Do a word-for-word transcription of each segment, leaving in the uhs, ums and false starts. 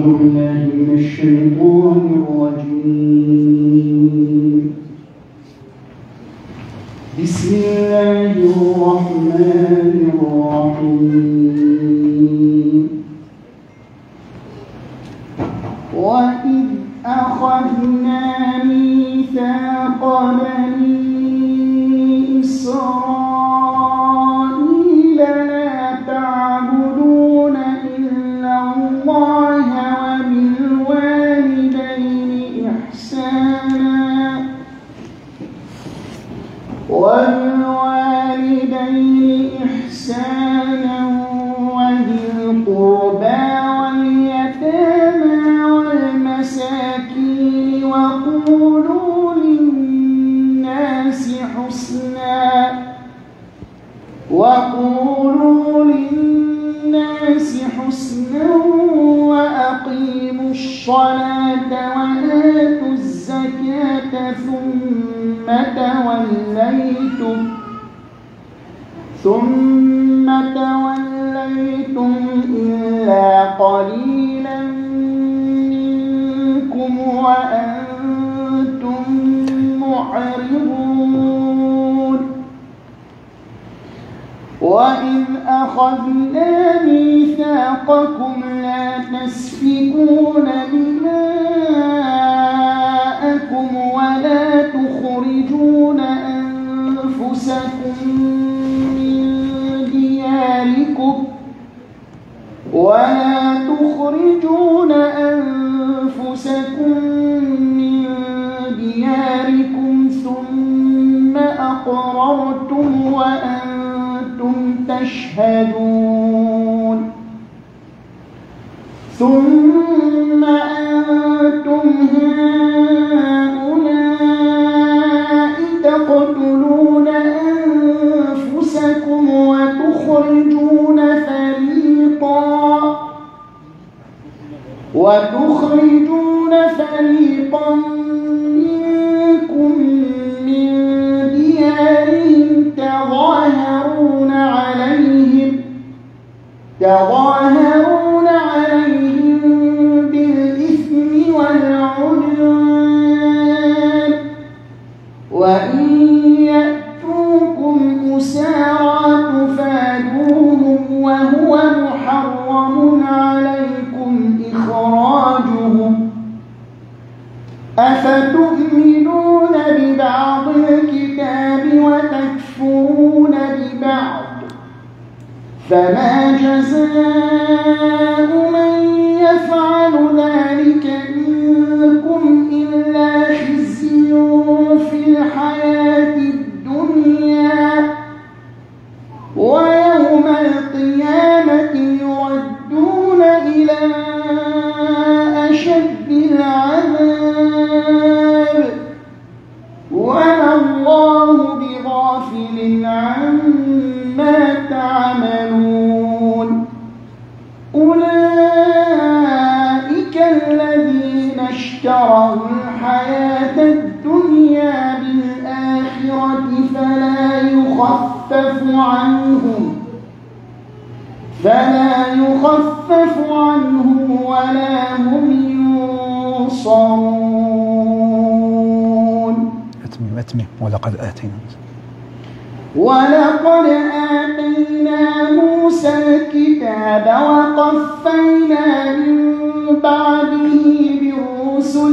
بالله من الشيطان الرجيم. بسم الله الرحمن الرحيم. وإذ أخذنا ميثاق بني إسرائيل لا تعبدون إلا الله وبالوالدين إحسانا وبالوالدين إحسانا وذي القربى واليتامى والمساكين وقولوا للناس حسنا وقولوا للناس حسنا وأقيموا الصلاة وآتوا الزكاة ثم توليتم ثم توليتم إلا قليلا منكم وأنتم معرضون. وإذ أخذنا ميثاقكم لا تسفكون دماءكم ولا تخرجون أنفسكم من دياركم ولا تخرجون أنفسكم من دياركم ثم أقررتم وأنتم تشهدون ثم أنتم هؤلاء تقتلون أنفسكم وتخرجون فريقا وتخرجون فريقا منكم من ديارهم تظاهرون عليهم تظاهرون عليهم بالإثم والعدوان وإن يأتوكم أسارى تفادوهم وهو محرم عليكم إخراجهم أفتؤمنون ببعض الكتاب وتكفرون ببعض فما جزاء من يفعل ذلك منكم إلا خزي في الحياة الدنيا ويوم القيامة يردون إلى أشد العذاب وما الله بغافل عما تعملون. أولئك الذين اشتروا الحياة الدنيا بالآخرة فلا يخفف عنهم فلا يخفف عنهم ولا هم ينصرون. أتمم أتمم ولقد آتينا ولقد آتينا موسى الكتاب وقفينا من بعده بالرسل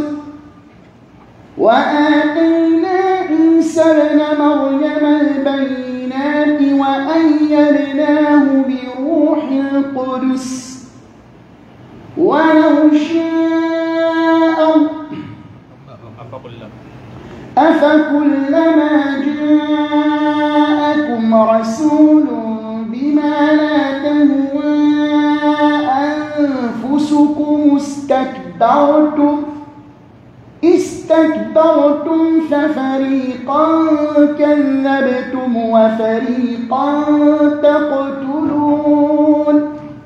وآتينا عيسى ابن مريم البينات وأيدناه بروح القدس ولو شاء أفكلما جاءكم رسول بما لا تهوى أنفسكم استكبرتم استكبرتم ففريقا كذبتم وفريقا تقتلون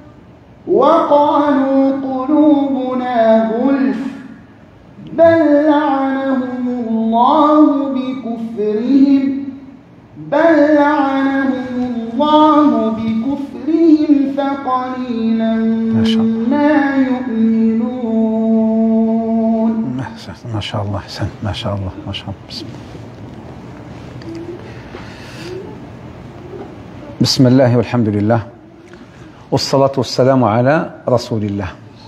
وقالوا قلوبنا غلف بل لعنهم الله بكفرهم بل لعنهم الله بكفرهم فقليلا ما يؤمنون. ما شاء الله حسن ما شاء الله ما شاء الله. بسم الله. بسم الله والحمد لله والصلاة والسلام على رسول الله.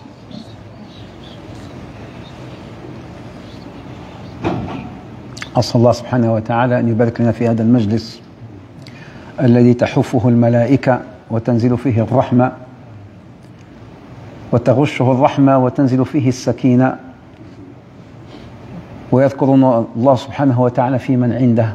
أسأل الله سبحانه وتعالى أن يبارك لنا في هذا المجلس الذي تحفه الملائكة وتنزل فيه الرحمة وتغشه الرحمة وتنزل فيه السكينة ويذكرنا الله سبحانه وتعالى في من عنده.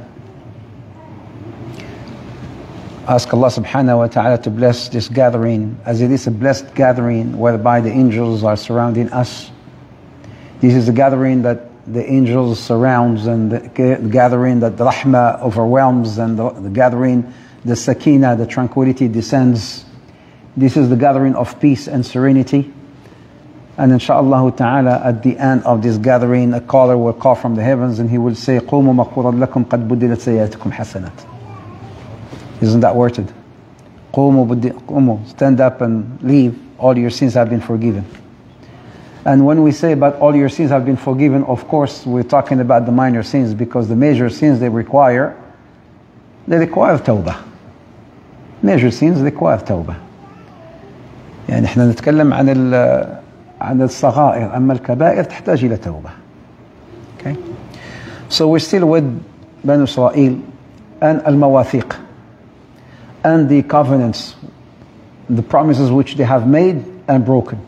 Ask Allah subhanahu wa ta'ala to bless this gathering as it is a blessed gathering whereby the angels are surrounding us. This is a gathering that the angels surrounds, and the gathering that the rahmah overwhelms, and the, the gathering, the sakina, the tranquility descends. This is the gathering of peace and serenity. And inshaAllah ta'ala at the end of this gathering a caller will call from the heavens and he will say قُومُوا مَغْفُورًا لَكُمْ قَدْ بُدِّلَتْ سَيِّئَاتِكُمْ حَسَنَاتٍ. Isn't that worded? قُومُوا, stand up and leave, all your sins have been forgiven. And when we say about all your sins have been forgiven, of course we're talking about the minor sins, because the major sins they require, they require tawbah. Major sins require tawbah. يعني احنا نتكلم عن ال عن الصغائر، أما الكبائر تحتاج إلى توبة. Okay? So we're still with Banu Israel and al-Mawathiq and the covenants, the promises which they have made and broken.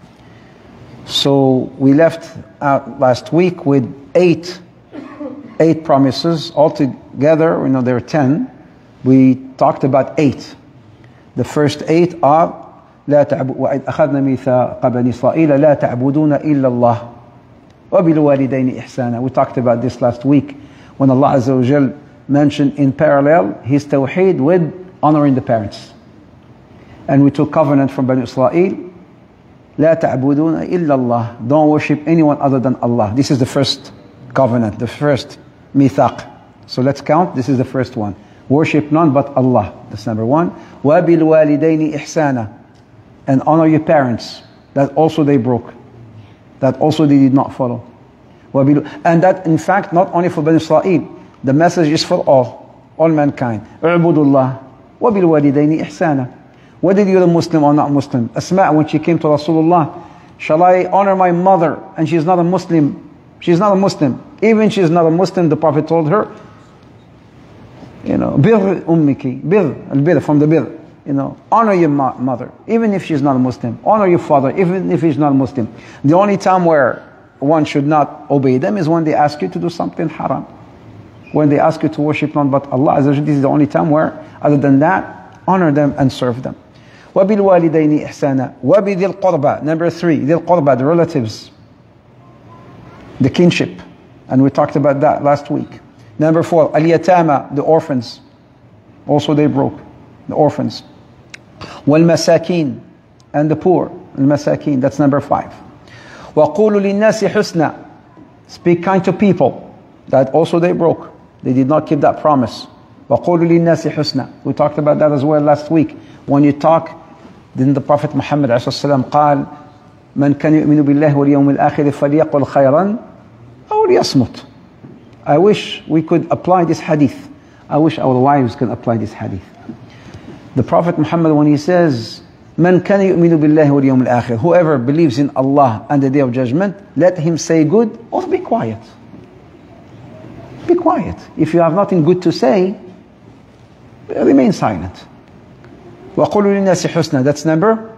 So we left out last week with eight, eight promises altogether. You know there are ten. We talked about eight. The first eight are لا تعبد وإذ أخذنا ميثاق بني إسرائيل لا تعبدون إلا الله وبالوالدين إحسانا. We talked about this last week when Allah Azza wa Jal mentioned in parallel His Tawheed with honoring the parents. And we took covenant from Bani Israel لا تعبدون إلا الله, don't worship anyone other than Allah. This is the first covenant, the first mithaq. So let's count, this is the first one. Worship none but Allah, that's number one. وَبِالْوَالِدَيْنِ إِحْسَانًا, and honor your parents. That also they broke. That also they did not follow. And that in fact not only for Bani Israel, the message is for all, all mankind. اعبدوا الله وبالوالدين إحسانا. Whether you're a Muslim or not Muslim. Asma, when she came to Rasulullah, shall I honor my mother and she's not a Muslim? She's not a Muslim. Even she's not a Muslim, the Prophet told her, you know, bir ummiki, bir, al-bir, from the bir. You know, honor your mother, even if she's not a Muslim. Honor your father, even if he's not a Muslim. The only time where one should not obey them is when they ask you to do something haram. When they ask you to worship none but Allah. This is the only time where, other than that, honor them and serve them. وَبِالْوَالِدَيْنِ إِحْسَانًا وَبِذِي الْقُرْبَى. Number three, ذِي الْقُرْبَى, the relatives, the kinship. And we talked about that last week. Number four, al-yatama, the orphans. Also they broke, the orphans. وَالْمَسَاكِينَ, and the poor, al-masakin, that's number five. وَقُولُوا لِلنَّاسِ حُسْنًا, speak kind to people. That also they broke. They did not keep that promise. وَقُولُوا لِلنَّاسِ حُسْنًا. We talked about that as well last week. When you talk, then the Prophet Muhammad ﷺ قال من كان يؤمن بالله واليوم الآخر فليقل خيرا أو ليصمت. I wish we could apply this hadith. I wish our wives could apply this hadith. The Prophet Muhammad, when he says من كان يؤمن بالله واليوم الآخر, whoever believes in Allah and the Day of Judgment, let him say good or be quiet. Be quiet. If you have nothing good to say, remain silent. وَقُولُوا لِلنَّاسِ حُسْنًا. That's number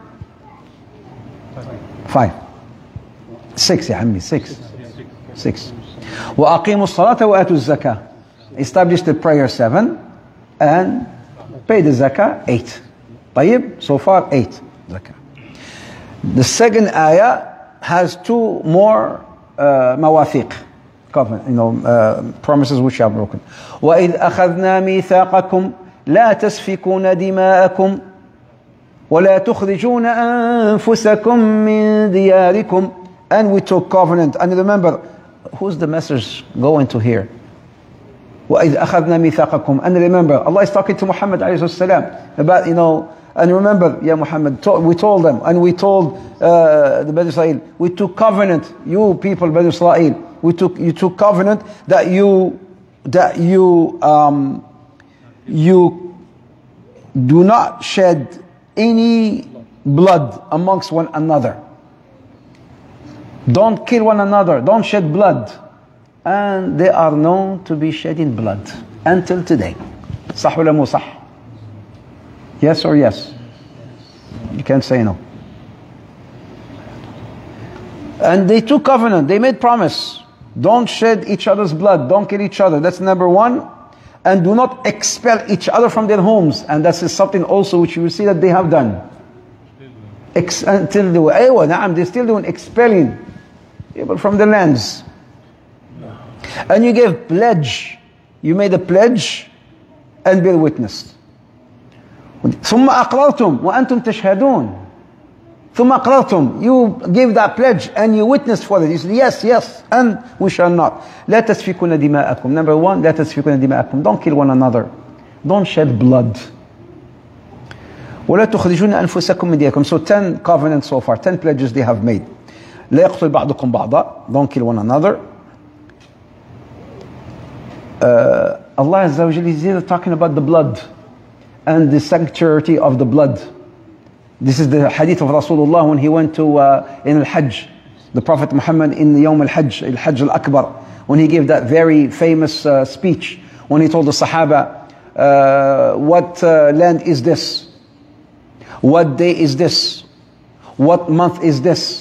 five. Six, يا عمي, six. Six. وَأَقِيمُوا الصَّلَاةَ وَآتُوا الزَّكَاةَ. Establish the prayer, seven. And pay the zakah, eight. طيب, so far, eight. Zakah. The second ayah has two more uh, mawathiq, covenant, you know, uh, promises which are broken. وَإِذْ أَخَذْنَا مِيثَاقَكُمْ لا تسفكون دماءكم ولا تخرجون أنفسكم من دياركم. And we took covenant. And remember, who's the message going to hear? وَإِذْ أَخَذْنَا مِيثَاقَكُمْ. And remember, Allah is talking to Muhammad alayhi salam about, you know, and remember, Ya Muhammad, to, we told them, and we told uh, the Bani Israel, we took covenant, you people, Bani Israel, we took, you took covenant that you, that you, um, you do not shed any blood amongst one another. Don't kill one another. Don't shed blood. And they are known to be shedding blood until today. صح ولا مو صح? Yes or yes? You can't say no. And they took covenant. They made promise. Don't shed each other's blood. Don't kill each other. That's number one. And do not expel each other from their homes. And that is something also which you will see that they have done. Ex- until they were, أيوة, نعم, they're still doing expelling people from the lands. And you gave pledge. You made a pledge and bear witness. ثم أقررتم وأنتم تشهدون. ثم أقررتم. You gave that pledge and you witnessed for it. You said yes, yes, and we shall not. لا تسفكون دماءكم. Number one, لا تسفكون دماءكم. Don't kill one another. Don't shed blood. ولا تخرجون أنفسكم من دياركم. So ten covenants so far, ten pledges they have made. لا يقتل بعضكم بعضا. Don't kill one another. Uh, Allah Azza wa Jalla is here talking about the blood and the sanctity of the blood. This is the hadith of Rasulullah when he went to uh, in al-Hajj, the Prophet Muhammad in the Yawm al-Hajj, al-Hajj al-Akbar, when he gave that very famous uh, speech, when he told the Sahaba, uh, what uh, land is this? What day is this? What month is this?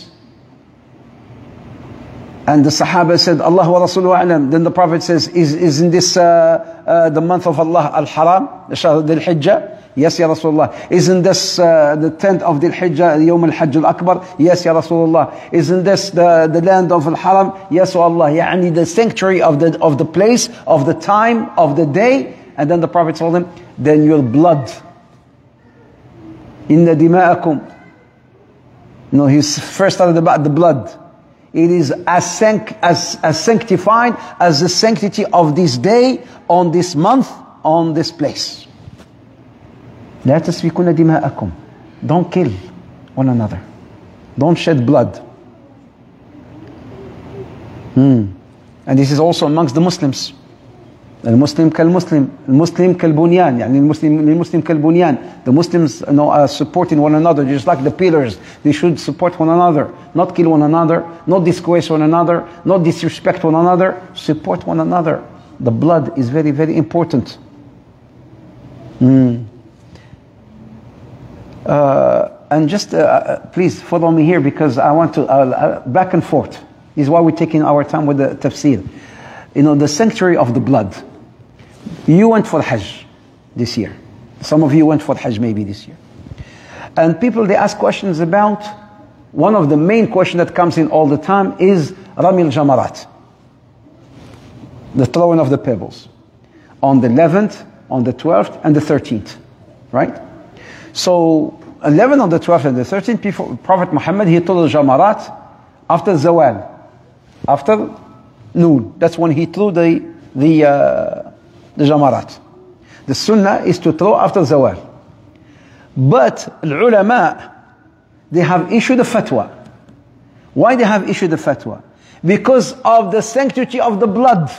And the Sahaba said, Allah wa Rasuluhu a'lam. Then the Prophet says, is, isn't this uh, uh, the month of Allah al-Haram, the Shahr al-Hijjah? Yes, Ya Rasulullah. Isn't this uh, the tenth of the Hijjah, Yawm al-Hajj al-Akbar? Yes, Ya Rasulullah. Isn't this the, the land of al-Haram? Yes, O Allah. Yani the sanctuary of the, of the place, of the time, of the day. And then the Prophet told him, then your blood. Inna dima'akum. No, he first started about the blood. It is as, sanct, as, as sanctified as the sanctity of this day, on this month, on this place. لا تسفكون دماءكم. Don't kill one another. Don't shed blood. Hmm. And this is also amongst the Muslims. المسلم كالمسلم المسلم كالبنيان يعني المسلم المسلم كالبنيان. The Muslims, you know, are supporting one another just like the pillars. They should support one another, not kill one another, not disgrace one another, not disrespect one another. Support one another. The blood is very, very important. Mm. Uh, and just uh, please follow me here because I want to uh, uh, back and forth. This is why we're taking our time with the tafsir. You know, the sanctuary of the blood. You went for Hajj this year. Some of you went for Hajj maybe this year. And people, they ask questions about, one of the main questions that comes in all the time is Rami al-Jamarat. The throwing of the pebbles. On the eleventh, on the twelfth, and the thirteenth. Right? So, eleven on the twelfth and the thirteenth, Prophet Muhammad, he threw the Jamarat after Zawal. After noon. That's when he threw the the uh, the Jamarat. The Sunnah is to throw after Zawal. But ulama, they have issued a fatwa. Why they have issued a fatwa? Because of the sanctity of the blood.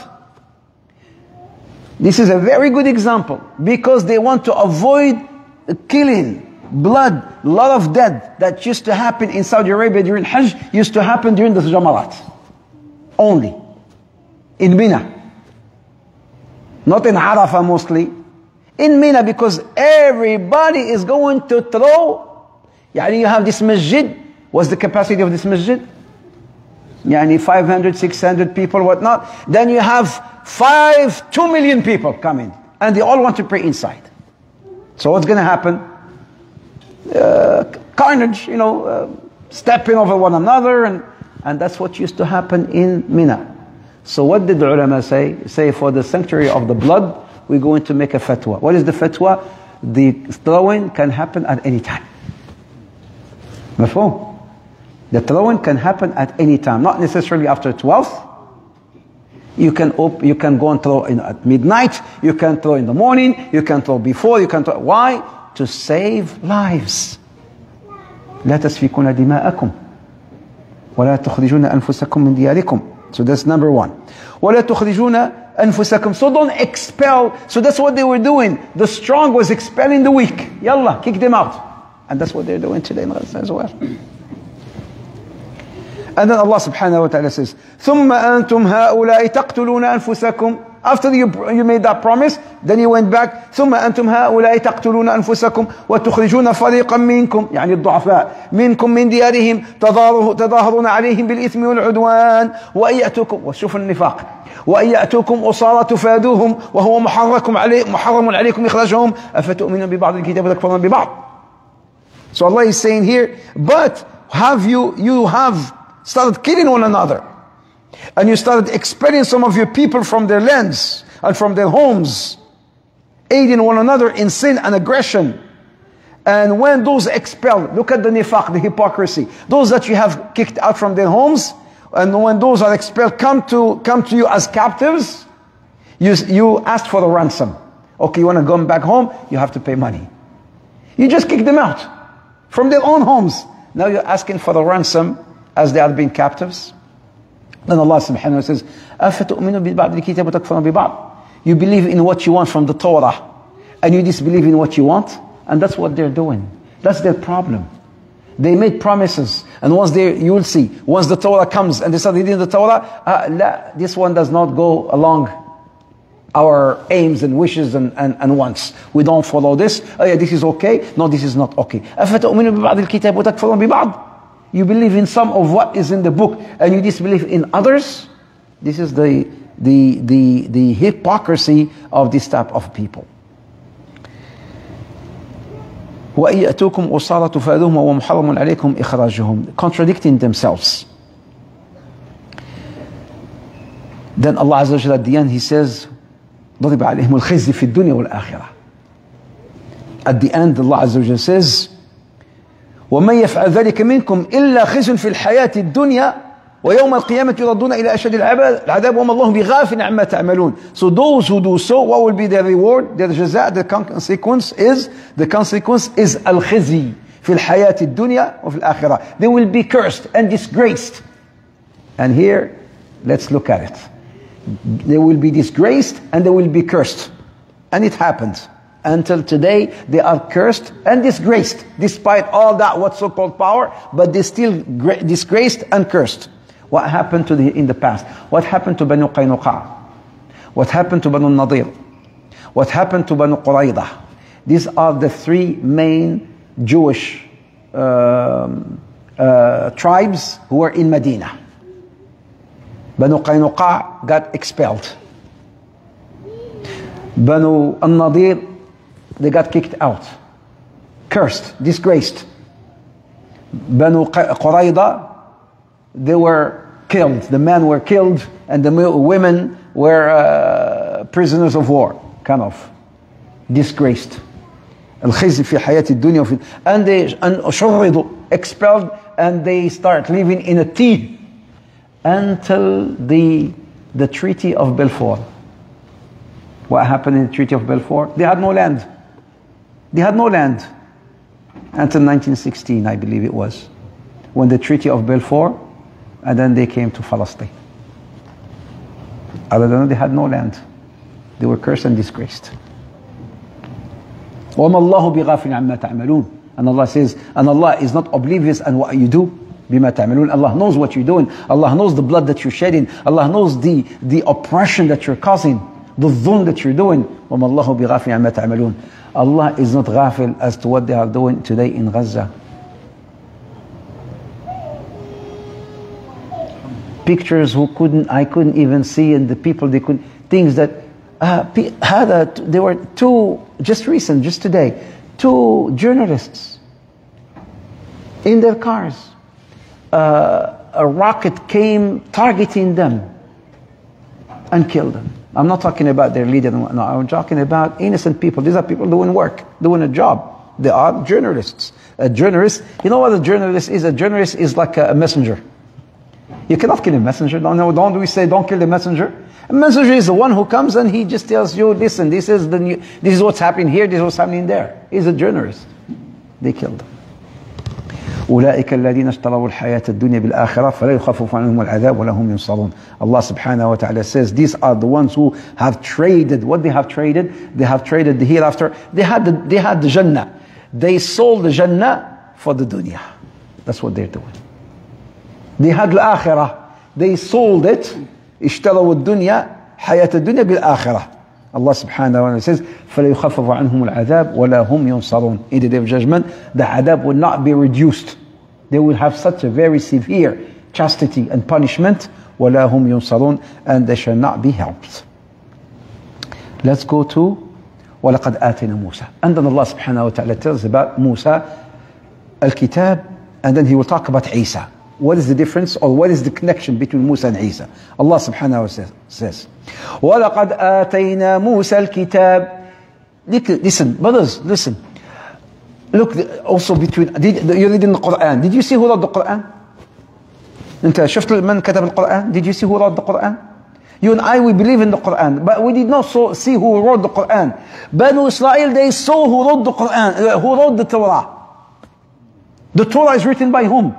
This is a very good example. Because they want to avoid killing, blood, a lot of death that used to happen in Saudi Arabia during Hajj used to happen during the Jamarat. Only. In Mina. Not in Arafah mostly. In Mina, because everybody is going to throw. Yani you have this masjid. What's the capacity of this masjid? Yani five hundred, six hundred people, whatnot. Then you have five, two million people coming. And they all want to pray inside. So what's going to happen? Uh, carnage, you know, uh, stepping over one another. And, and that's what used to happen in Mina. So what did the ulama say? Say for the sanctuary of the blood, we're going to make a fatwa. What is the fatwa? The throwing can happen at any time. Mafhum? The throwing can happen at any time, not necessarily after twelve. You can op- you can go and throw in at midnight. You can throw in the morning. You can throw before. You can throw. Why? To save lives. لا تسفكون دماءكم ولا تخرجون أنفسكم من دياركم. So that's number one. وَلَا تُخْرِجُونَ أَنفُسَكُمْ. So don't expel. So that's what they were doing. The strong was expelling the weak. Yalla, kick them out. And that's what they're doing today in Gaza as well. And then Allah subhanahu wa ta'ala says, ثُمَّ أَنْتُمْ هَؤُلَاءِ تَقْتُلُونَ أَنفُسَكُمْ. After you, you made that promise, then you went back. ثُمَّ أَنْتُمْ هَؤُلَاءِ تَقْتُلُونَ أَنفُسَكُمْ وَتُخْرِجُونَ فَرِيقًا مِنْكُمْ يعني الضعفاء منكم من ديارهم تظاهرون عليهم بالإثم والعدوان وأن يأتوكم. وشوف النفاق. وأن يأتوكم أسارى تفادوهم وهو محرم عليكم محرم عليكم إخراجهم أفتؤمنون ببعض الكتاب وتكفرون ببعض. So Allah is saying here, but have you you have started killing one another, and you started expelling some of your people from their lands and from their homes, aiding one another in sin and aggression. And when those expelled, look at the nifaq, the hypocrisy, those that you have kicked out from their homes, and when those are expelled come to come to you as captives, you, you asked for a ransom. Okay, you want to go back home, you have to pay money. You just kicked them out from their own homes. Now you're asking for the ransom as they are being captives. Then Allah subhanahu wa ta'ala says, أَفَتُؤْمِنُوا بِبَعْضِ الْكِتَابِ وَتَكْفُرُونَ بِبَعْضٍ. You believe in what you want from the Torah, and you disbelieve in what you want, and that's what they're doing. That's their problem. They made promises, and once they, you will see, once the Torah comes and they start reading the Torah, uh, la, this one does not go along our aims and wishes and, and, and wants. We don't follow this. Oh yeah, this is okay. No, this is not okay. أَفَتُؤْمِنُوا بِبَعْضِ الْكِتَابِ وَتَكْفُرُونَ بِبَعْضٍ. You believe in some of what is in the book, and you disbelieve in others. This is the the the the hypocrisy of this type of people. وَإِيَأْتُوكُمْ أُسَارَ تُفَادُهُمْ وَمُحَرَّمٌ عَلَيْكُمْ إِخْرَاجُهُم. Contradicting themselves. Then Allah Azza wa Jalla at the end, He says, ضرب عليهم الخزي في الدنيا والآخرة. At the end, Allah Azza wa Jalla says, وَمَنْ يَفْعَلْ ذَلِكَ مِنْكُمْ إِلَّا خِزْيٌ فِي الْحَيَاةِ الدُّنْيَا وَيَوْمَ الْقِيَامَةِ يُرَدُّونَ إِلَى أَشَدِّ الْعَذَابِ وَمَا اللَّهُ بِغَافِلٍ عَمَّا تَعْمَلُونَ. So those who do so, what will be their reward? Their jaza, the consequence is, the consequence is al-khizi في الحياة الدنيا وفي الآخرة. They will be cursed and disgraced. And here, let's look at it. They will be disgraced and they will be cursed. And it happened. Until today, they are cursed and disgraced, despite all that what so-called power, but they still disgraced and cursed. What happened to the in the past? What happened to Banu Qaynuqa? What happened to Banu Nadir? What happened to Banu Quraydah? These are the three main Jewish um, uh, tribes who were in Medina. Banu Qaynuqa got expelled. Banu al-Nadir, they got kicked out, cursed, disgraced. Banu Qurayda, they were killed. The men were killed, and the women were uh, prisoners of war, kind of disgraced. Al-khizy fi hayati dunya, and they and expelled, and they start living in a tea until the the Treaty of Balfour. What happened in the Treaty of Balfour? They had no land. They had no land until nineteen sixteen, I believe it was, when the Treaty of Balfour, and then they came to Palestine. Other than that, they had no land. They were cursed and disgraced. وَمَا اللَّهُ بِغَافِلٍ عَمَّا تَعْمَلُونَ. And Allah says, and Allah is not oblivious on what you do. بِمَا تَعْمَلُونَ. Allah knows what you're doing. Allah knows the blood that you're shedding. Allah knows the, the oppression that you're causing, the dhulm that you're doing. وَمَا اللَّهُ بِغَافِلٍ عَمَّا تَعْمَلُونَ. Allah is not ghafil as to what they are doing today in Gaza. Pictures who couldn't, I couldn't even see, and the people, they couldn't, things that, uh, had a, there were two, just recent, just today, two journalists in their cars. Uh, a rocket came targeting them and killed them. I'm not talking about their leader. No, I'm talking about innocent people. These are people doing work, doing a job. They are journalists. A journalist, you know what a journalist is? A journalist is like a, a messenger. You cannot kill a messenger. Don't, no, don't we say don't kill the messenger? A messenger is the one who comes and he just tells you, listen, this is the new, this is what's happening here, this is what's happening there. He's a journalist. They killed him. أولئك الذين اشتروا الحياة الدنيا بالآخرة فلا يخفف عنهم العذاب ولا هم ينصرون. Allah subhanahu wa ta'ala says these are the ones who have traded. What they have traded? They have traded the hereafter. They had the, they had the Jannah. They sold the Jannah for the dunya. That's what they're doing. They had الآخرة. They sold it. اشتروا الدنيا حياة الدنيا بالآخرة. Allah subhanahu wa ta'ala says, فَلَا يُخَفَّفُ عَنْهُمُ الْعَذَابُ وَلَا هُمْ يُنصَرُونَ. In the day of judgment, the adab will not be reduced. They will have such a very severe chastity and punishment, وَلَا هُمْ يُنصَرُونَ, and they shall not be helped. Let's go to وَلَقَدْ آتَيْنَا مُوسَى. And then Allah subhanahu wa ta'ala tells about Musa, al-kitab, and then he will talk about Isa. What is the difference, or what is the connection between Musa and Isa? Allah subhanahu wa ta'ala says, وَلَقَدْ آتَيْنَا مُوسَى الْكِتَابِ. Listen, brothers, listen. Look, also between, did, you read in the Quran. Did you see who wrote the Quran? أنت شفت من كتب القرآن? Did you see who wrote the Quran? You and I, we believe in the Quran, but we did not so, see who wrote the Quran. Banu Israel, they saw who wrote the Quran, uh, who wrote the Torah. The Torah is written by whom?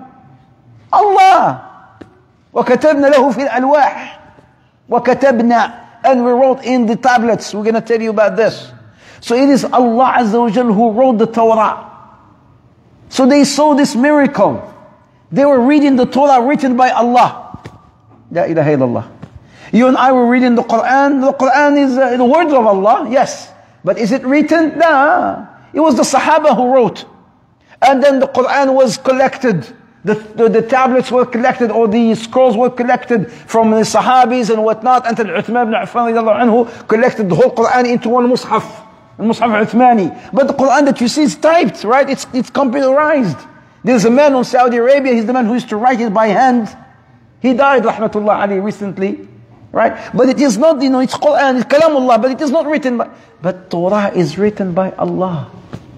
Allah. وَكَتَبْنَا لَهُ فِي الْأَلْوَاحِ وَكَتَبْنَا, and we wrote in the tablets. We're going to tell you about this. So it is Allah Azza wa Jal who wrote the Torah. So they saw this miracle. They were reading the Torah written by Allah. La ilaha illallah. You and I were reading the Quran. The Quran is uh, the words of Allah, yes. But is it written? No. It was the Sahaba who wrote. And then the Quran was collected. The, the, the tablets were collected, or the scrolls were collected from the Sahabis and whatnot, until Uthman ibn Affan anhu collected the whole Quran into one mushaf, the mushaf Uthmani. But the Quran that you see is typed, right? It's, it's computerized. There's a man in Saudi Arabia, he's the man who used to write it by hand. He died, rahmatullah alayhi, recently, right? But it is not, you know, it's Quran, it's Kalamullah, but it is not written by, but Torah is written by Allah.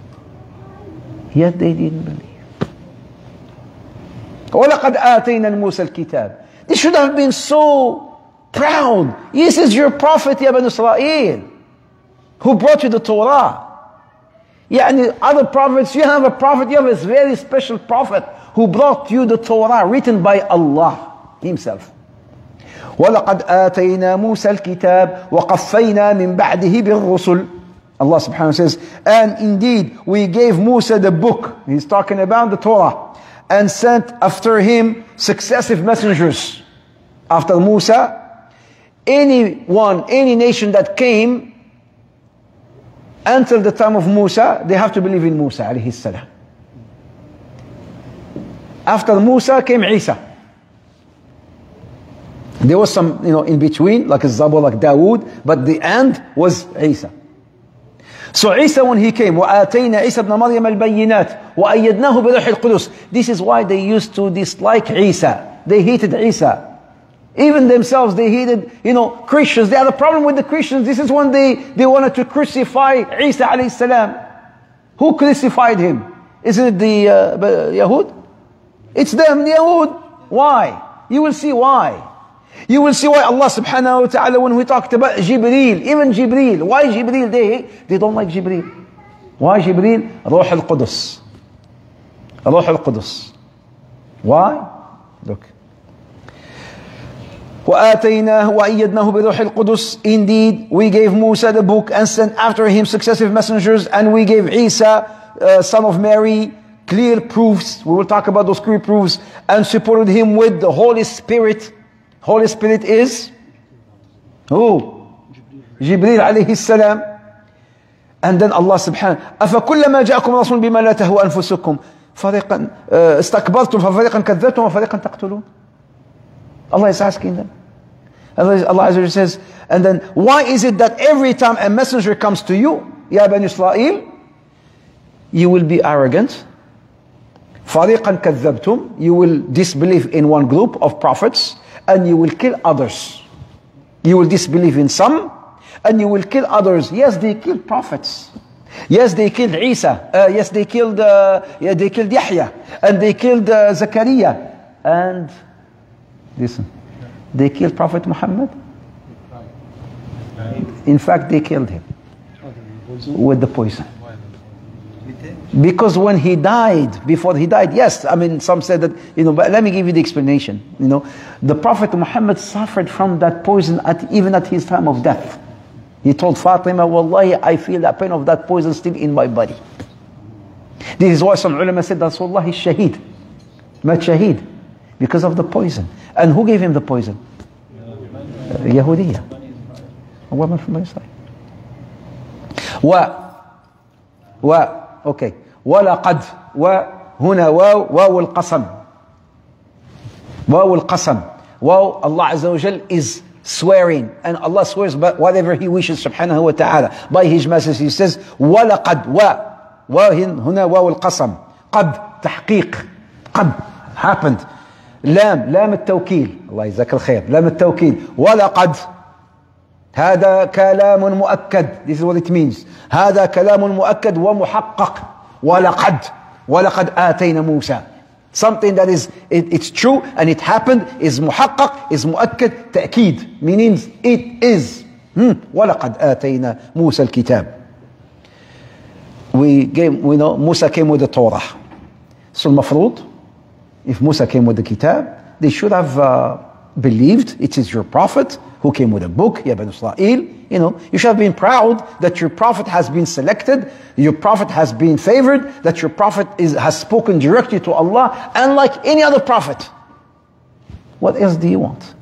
Yet they didn't believe. وَلَقَدْ آتَيْنَا الْمُوسَى الْكِتَابِ. They should have been so proud. This is your prophet, Ya Bani Israel, who brought you the Torah. Yani other prophets, you have a prophet, you have a very special prophet who brought you the Torah written by Allah Himself. وَلَقَدْ آتَيْنَا مُوسَى الْكِتَابِ وَقَفَّيْنَا مِنْ بَعْدِهِ بِالرُّسُلِ. Allah subhanahu wa ta'ala says, and indeed we gave Musa the book. He's talking about the Torah. And sent after him successive messengers. After Musa, anyone, any nation that came until the time of Musa, they have to believe in Musa alayhi salam. After Musa came Isa. There was some, you know, in between, like a Zabur, like Dawood, but the end was Isa. So Isa, when he came, وَآتَيْنَا عِيسَى ابْنَ مَرْيَمَ الْبَيِّنَاتِ وَأَيَّدْنَاهُ بِرُوحِ الْقُدُسِ. This is why they used to dislike Isa. They hated Isa. Even themselves, they hated, you know, Christians. They had a problem with the Christians. This is when they, they wanted to crucify Isa alayhi salam. Who crucified him? Is it the uh, Yahud? It's them, the Yahud. Why? You will see why. You will see why Allah subhanahu wa ta'ala, when we talked about Jibreel, even Jibreel, why Jibreel? They, they don't like Jibreel. Why Jibreel? Ruh al-Qudus. Ruh al-Qudus. Why? Look. وَآتَيْنَاهُ وَأَيَّدْنَاهُ بِرُوحِ الْقُدُسِ. Indeed, we gave Musa the book and sent after him successive messengers, and we gave Isa, uh, son of Mary, clear proofs. We will talk about those clear proofs, and supported him with the Holy Spirit. Holy Spirit is who? Jibreel alayhi salam. And then Allah subhanahu أَفَكُلَّمَا جَاءَكُمْ رَسُولٌ بِمَا لَا تَهْوَى أَنفُسُكُمْ فَرِيقًا اسْتَكْبَرْتُمْ فَفَرِيقًا كَذَّبْتُمْ وَفَرِيقًا تَقْتُلُونَ. Allah is asking them. Allah Azza wa Jalla says, and then why is it that every time a messenger comes to you, Ya Bani Israel, you will be arrogant? فَرِيقًا كَذَّبْتُمْ. You will disbelieve in one group of prophets, and you will kill others. You will disbelieve in some, and you will kill others. Yes, they killed prophets. Yes, they killed Isa. Uh, yes, they killed. Uh, yeah, they killed Yahya, and they killed uh, Zakaria, and listen, they killed Prophet Muhammad. In fact, they killed him with the poison. Because when he died, before he died, yes, I mean, some said that, you know, but let me give you the explanation. You know, the Prophet Muhammad suffered from that poison at, even at his time of death. He told Fatima, Wallahi, I feel the pain of that poison still in my body. This is why some ulama said, Rasulullah is shaheed. Mat shaheed. Because of the poison. And who gave him the poison? Yahudiya. A woman from Israel. Wa. Wa. Okay. ولقد وهنا واو واو القسم واو القسم واو Allah Azza wa Jal is swearing, and Allah swears by whatever He wishes subhanahu wa ta'ala. By His message He says ولقد و وهنا واو القسم قد تحقيق قد happened لام لام التوكيل الله يجزاك الخير لام التوكيل ولقد هذا كلام مؤكد. This is what it means. هذا كلام مؤكد ومحقق. ولقد ولقد آتينا موسى. Something that is it, it's true and it happened is محقق, is مؤكد, تأكيد, means it is. hmm. ولقد آتينا موسى الكتاب. We gave, we know Musa came with the Torah. So المفروض if Musa came with the kitab, they should have uh, believed it is your prophet who came with a book, Ya Bani Israel. You know, you should have been proud that your prophet has been selected, your prophet has been favored, that your prophet is, has spoken directly to Allah, unlike any other prophet. What else do you want?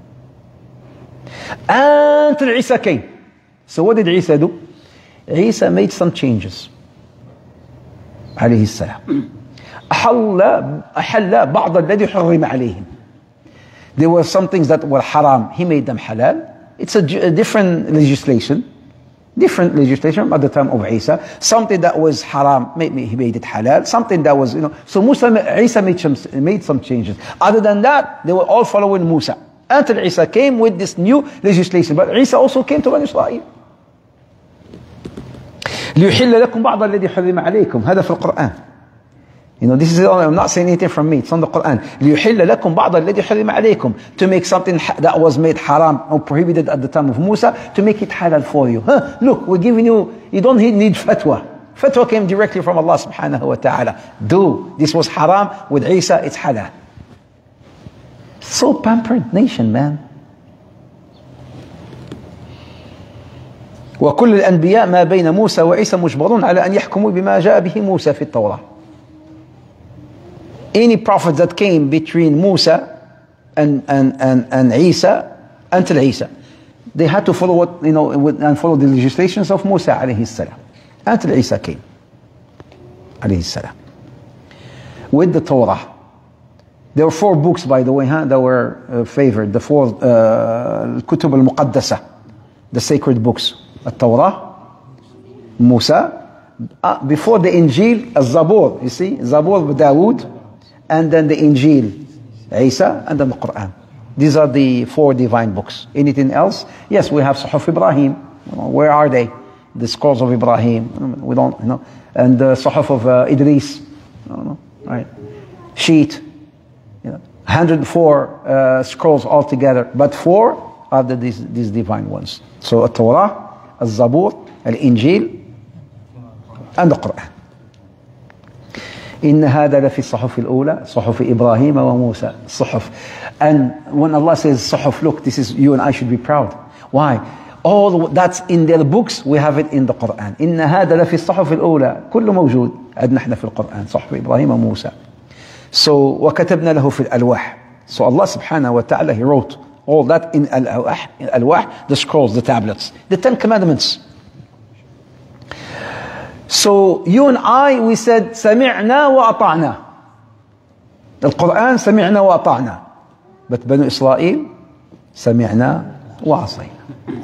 Until Isa came. So what did Isa do? Isa made some changes. عليه السلام. أحل أحل بعض الذي حرم عليهم. There were some things that were haram. He made them halal. It's a, a different legislation. Different legislation at the time of Isa. Something that was haram, maybe he made it halal. Something that was, you know. So Musa, Isa made some, made some changes. Other than that, they were all following Musa. Until Isa came with this new legislation. But Isa also came to Bani Israel. ليحل لكم بعض الذي حرم عليكم. هذا في القرآن. You know, this is, I'm not saying anything from me, it's on the Quran. لِيُحِلَّ لَكُمْ بَعْضَ الَّذِي حُرِمَ عَلَيْكُمْ. To make something that was made haram or prohibited at the time of Musa, to make it halal for you. Huh? Look, we're giving you, you don't need fatwa. Fatwa came directly from Allah subhanahu wa ta'ala. Do, this was haram, with Isa it's halal. So pampered nation, man. وكل الأنبياء ما بين موسى وعيسى مجبرون على أن يحكموا بما جاء به موسى في التوراة. Any prophet that came between Musa and, and, and, and Isa, until Isa, they had to follow what, you know, and follow the legislations of Musa alayhi salam. Until Isa came, alayhi salam. With the Torah. There were four books, by the way, huh, that were uh, favored. The four uh, Kutub al-Muqaddasa, the sacred books. التوراة, Musa, uh, before the Injil, الزبور, you see, Zabur Dawood, and then the Injil, Isa, and then the Quran. These are the four divine books. Anything else? Yes, we have Suhuf Ibrahim. Where are they? The scrolls of Ibrahim. We don't, you know. And the Suhuf of uh, Idris. I don't know. Right. Sheet. You know. one hundred four uh, scrolls altogether, but four are the, these, these divine ones. So, Torah, الزبور, الإنجيل, and the Quran. إن هذا لفي الصحف الأولى صحف إبراهيم وموسى الصحف. And when Allah says صحف, look, this is, you and I should be proud. Why? All that's in their books, we have it in the Quran. إن هذا لفي الصحف الأولى كله موجود عندنا احنا في القرآن صحف إبراهيم وموسى. So وكتبنا له في الألواح. So Allah subhanahu wa ta'ala, He wrote all that in Al-Alwah, the scrolls, the tablets, the Ten Commandments. So you and I, we said, سمعنا وأطعنا. The Quran, سمعنا وأطعنا. But Banu Israel, سمعنا وعصينا.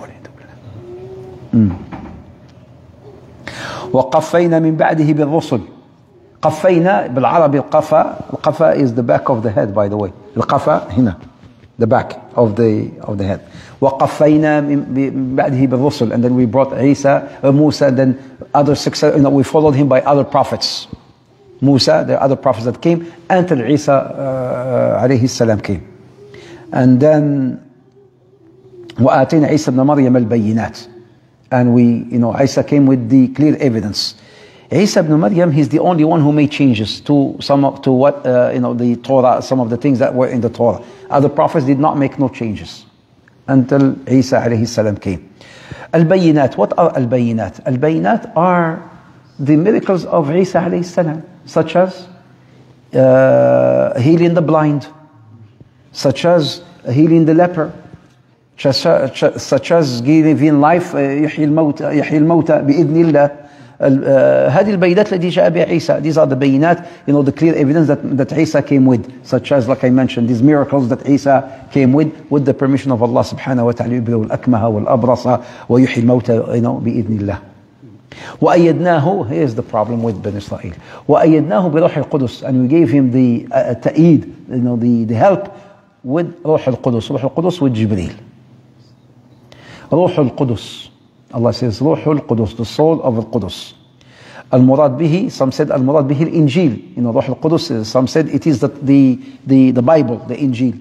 وقفينا من بعده بالرسل. قفينا بالعربي القفا. القفا is the back of the head, by the way. القفا هنا. The back of the of the head. وقفينا من بعده بالرسل, and then we brought Isa, uh, Musa, and then other success, you know, we followed him by other prophets. Musa, the other prophets that came until Isa uh, alayhi salam came. And then وآتينا عيسى ابن مريم البينات, and we, you know, Isa came with the clear evidence. Isa ibn Maryam, he's the only one who made changes to some of, to what uh, you know the Torah, some of the things that were in the Torah. Other prophets did not make no changes until Isa alayhi salam came. Al-Bayinat, what are Al-Bayinat? Al-Bayinat are the miracles of Isa alayhi salam, such as uh, healing the blind, such as healing the leper, such as giving life, يحيي الموتى يحيي الموتى بإذن الله. هذه البينات التي جاء بها عيسى. These are the bayinat, you know, the clear evidence that, that Isa came with, such as, like I mentioned, these miracles that Isa came with, with the permission of Allah subhanahu wa ta'ala, يبرئ الأكمه والأبرص ويحيي الموتى, you know, بإذن الله. وأيدناه, here's the problem with Bani Israel. وأيدناه بروح القدس, and we gave him the uh, ta'id, you know, the, the help with روح القدس, روح القدس with Jibreel. روح القدس, Allah says روح القدس, the soul of al-Qudus. Al-Murad bihi, some said Al-Murad bihi al-Injil. You know, روح القدس, some said it is the, the, the, the Bible, the Injil.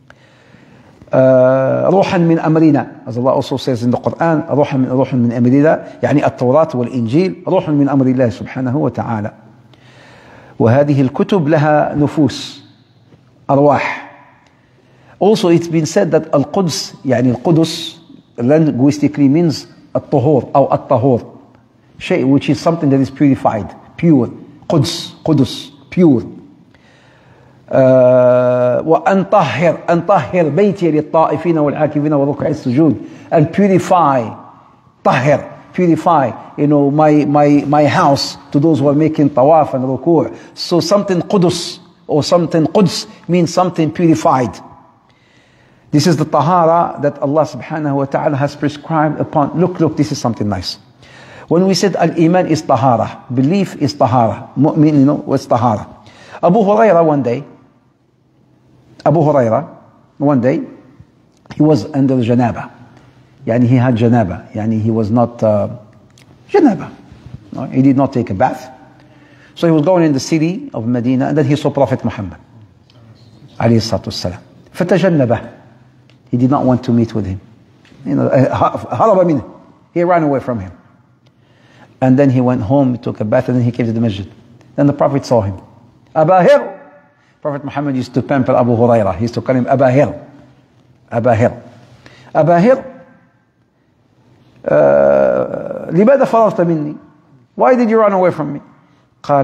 روحا من أمرنا, as Allah also says in the Quran, روحا من, روح من أمرنا, يعني التوراة والإنجيل روح من أمر الله سبحانه وتعالى. وهذه الكتب لها نفوس, أرواح. Also it's been said that Al-Quds, يعني القدس, linguistically means الطهور أو الطهور, شيء which is something that is purified, pure. قدس, قدس, pure. uh, وأن طهر أن طهر بيتي للطائفين والعاكفين والركع السجود, and purify, طهر, purify, you know, my my my house to those who are making tawaf and ruku'. So something قدس or something قدس means something purified. This is the tahara that Allah subhanahu wa ta'ala has prescribed upon. Look, look, this is something nice. When we said al-iman is tahara, belief is tahara, mu'min, you know, was tahara. Abu Huraira one day, Abu Huraira, one day, he was under janaba. Yani he had janaba. Yani he was not, uh, janaba. No, he did not take a bath. So he was going in the city of Medina, and then he saw Prophet Muhammad, alayhi salatu wassalam. فَتَجَنَّبَهُ. He did not want to meet with him. You know, هرب منه. He ran away from him. And then he went home, he took a bath, and then he came to the masjid. Then the Prophet saw him. Aba Hir. Prophet Muhammad used to pamper Abu Huraira. He used to call him Aba Hir. Aba Hir. Aba Hir. لماذا فررت مني? Why did you run away from me? قال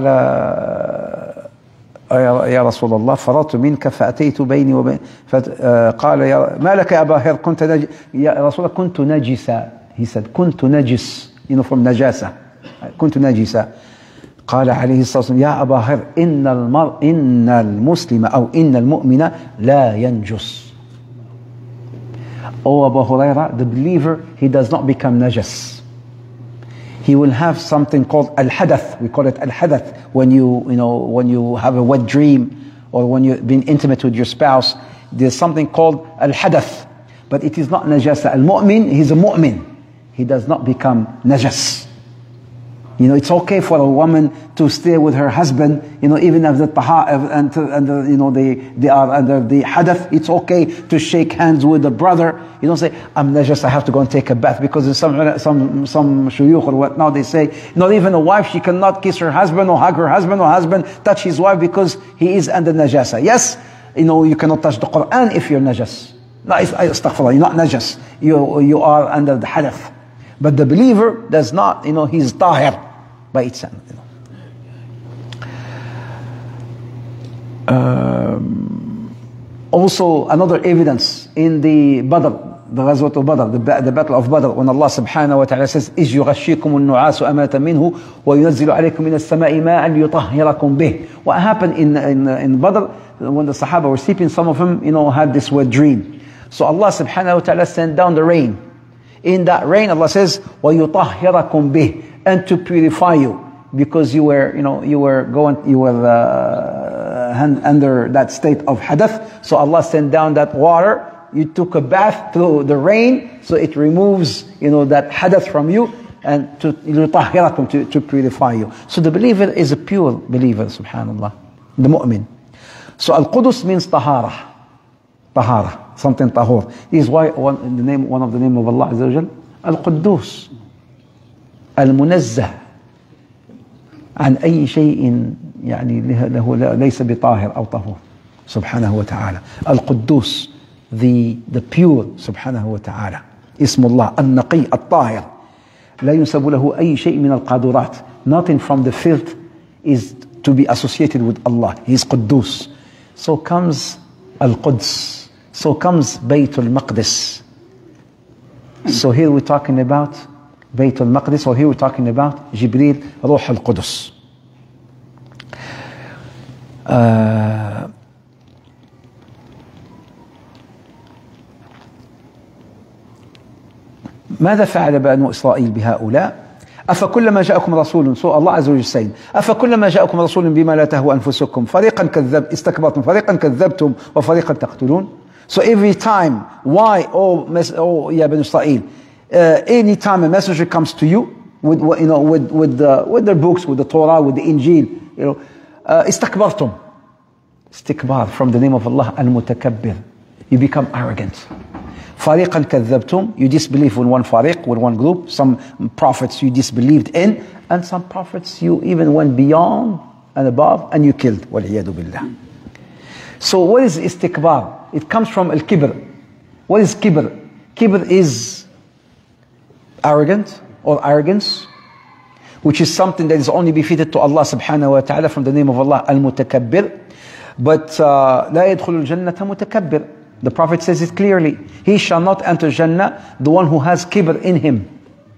يا رسول الله فررت منك فأتيت بيني وبين قال يا ما لك يا أبا هر كنت نج... يا رسول الله كنت نجسا. He said كنت نجس, you know, from نجاسة, كنت نجسا. قال عليه الصلاة والسلام يا أبا هر إن المر إن المسلم أو إن المؤمن لا ينجس. Oh Abu Huraira, the believer, he does not become najas. He will have something called al-hadath. We call it al-hadath when you, you know, when you have a wet dream or when you've been intimate with your spouse. There's something called al-hadath, but it is not najasa. Al-mu'min, he's a mu'min. He does not become najas. You know, it's okay for a woman to stay with her husband, you know, even if the taha, and, and the, you know, they, they are under the hadath. It's okay to shake hands with a brother. You don't say, I'm najas, I have to go and take a bath. Because in some, some, some shuyukh or what now they say, not even a wife, she cannot kiss her husband or hug her husband or husband touch his wife because he is under najasa. Yes, you know, you cannot touch the Quran if you're najas. No, astaghfirullah, you're not najas. You, you are under the hadath. But the believer does not, you know, he's tahir by itself. You know. um, also, another evidence in the Badr, the Ghazwat of Badr, the, the Battle of Badr, when Allah subhanahu wa ta'ala says, إِذْ يُغَشِّيكُمُ النُّعَاسُ أَمَاتًا مِنْهُ وَيُنَزِّلُ عَلَيْكُم مِّنَ السَّمَاءِ مَاءً لِيُطَهِّرَكُم بِهِ. What happened in, in, in Badr, when the Sahaba were sleeping, some of them, you know, had this wet dream. So Allah subhanahu wa ta'ala sent down the rain. In that rain, Allah says, وَيُطَهِّرَكُم بِهِ, and to purify you, because you were, you know, you were going, you were uh, under that state of hadath. So Allah sent down that water. You took a bath through the rain, so it removes, you know, that hadath from you, and to يُطَهِّرَكُم, to, to purify you. So the believer is a pure believer, subhanallah, the mu'min. So al-Qudus means tahara, tahara, something tahur. This is why one, the name, one of the name of Allah Azza wa Jal, al-Quddus, al-Munazzah. عن أي شيء يعني له ليس بطاهر أو طهور سبحانه وتعالى. القدوس, the, the pure سبحانه وتعالى. اسم الله النقي الطاهر, لا ينسب له أي شيء من القاذورات. Nothing from the filth is to be associated with Allah. He is قدوس. So comes Al-Quds. So comes Baytul Maqdis. So here we're talking about Baytul Maqdis, or here we're talking about Jibreel, Ruh al-Qudus. Uh, ماذا فعل بنو إسرائيل بهؤلاء؟ أفكلما جاءكم رسول, so Allah Azza wa Jalla saying, أفكلما جاءكم رسول بما لا تهوى أنفسكم فريقا كذب استكبرتم فريقا كذبتم وفريقا تقتلون. So every time, why, oh, oh yeah, Banu Israel, uh, any time a messenger comes to you with, you know, with with the, with their books, with the Torah, with the Injil, you know, uh, istakbartum, istikbar from the name of Allah, al-mutakabbir, you become arrogant. Fariqan kadhabtum, you disbelieve in one fariq, with one group. Some prophets you disbelieved in, and some prophets you even went beyond and above, and you killed. Wal'iyadu billah. So what is istikbar? It comes from al-kibr. What is kibr? Kibr is arrogant or arrogance, which is something that is only befitted to Allah subhanahu wa ta'ala from the name of Allah, al-mutakabbir. But لا يدخل الجنة متكبر. The Prophet says it clearly. He shall not enter Jannah, the one who has kibr in him.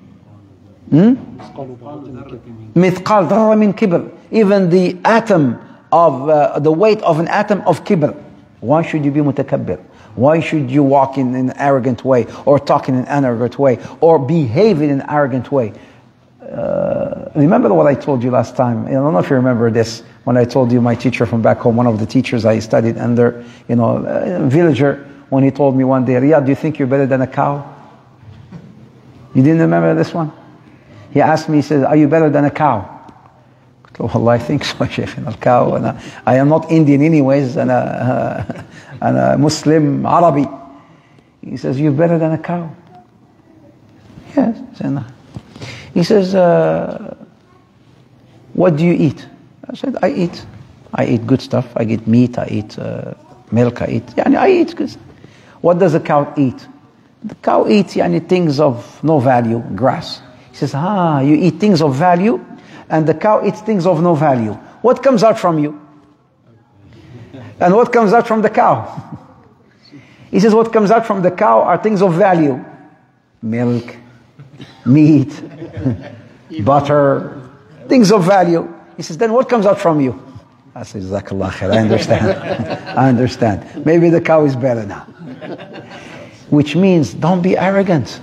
Mithqal dharra min kibr. Even the atom of, uh, the weight of an atom of kibr. Why should you be mutakabbir? Why should you walk in an arrogant way, or talk in an arrogant way, or behave in an arrogant way? Uh, remember what I told you last time? I don't know if you remember this, when I told you my teacher from back home, one of the teachers I studied under, you know, a villager, when he told me one day, Riyad, do you think you're better than a cow? You didn't remember this one? He asked me, he said, are you better than a cow? Oh, Allah, I think so, Shaykh. Al-cow, and I, I am not Indian anyways, and a, uh, and a Muslim Arabi. He says, you're better than a cow. Yes. He says, uh, what do you eat? I said, I eat. I eat good stuff. I eat meat, I eat uh, milk, I eat. Yani, I eat good stuff. What does a cow eat? The cow eats yani, things of no value, grass. He says, ah, you eat things of value, and the cow eats things of no value. What comes out from you? And what comes out from the cow? He says, what comes out from the cow are things of value. Milk, meat, butter, things of value. He says, then what comes out from you? I say, Jazakallah khair, I understand. I understand. Maybe the cow is better now. Which means, don't be arrogant.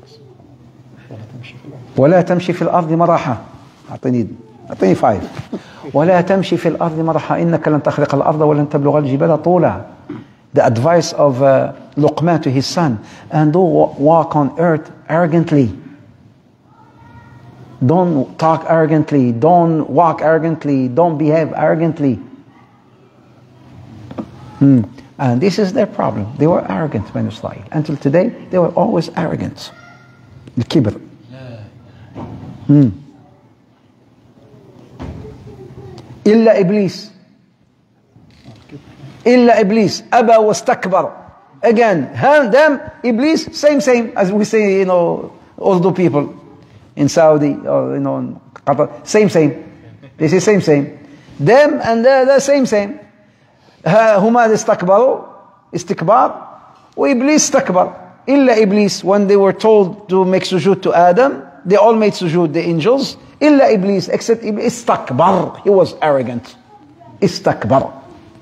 ولا تمشي في الأرض مرحا. أعطيني أعطيني five. ولا تمشي في الأرض مرحا إنك لن تخرق الأرض ولن تبلغ الجبال طولا. The advice of uh, Luqman to his son, and don't walk on earth arrogantly. Don't talk arrogantly, don't walk arrogantly, don't behave arrogantly. Hmm. And this is their problem. They were arrogant, Banu Israel. Until today, they were always arrogant. الكبر. Hmm. إلا إبليس. إلا إبليس أبى واستكبر. Again, them, Iblis, same, same as we say, you know, Urdu people in Saudi or you know in Qatar, same, same. They say same, same. Them and the, the same, same. هما استكبروا استكبار وإبليس استكبر. إلا إبليس, when they were told to make sujood to Adam, they all made sujood, the angels. إلا إبليس, except Iblis, استكبر. He was arrogant. استكبر.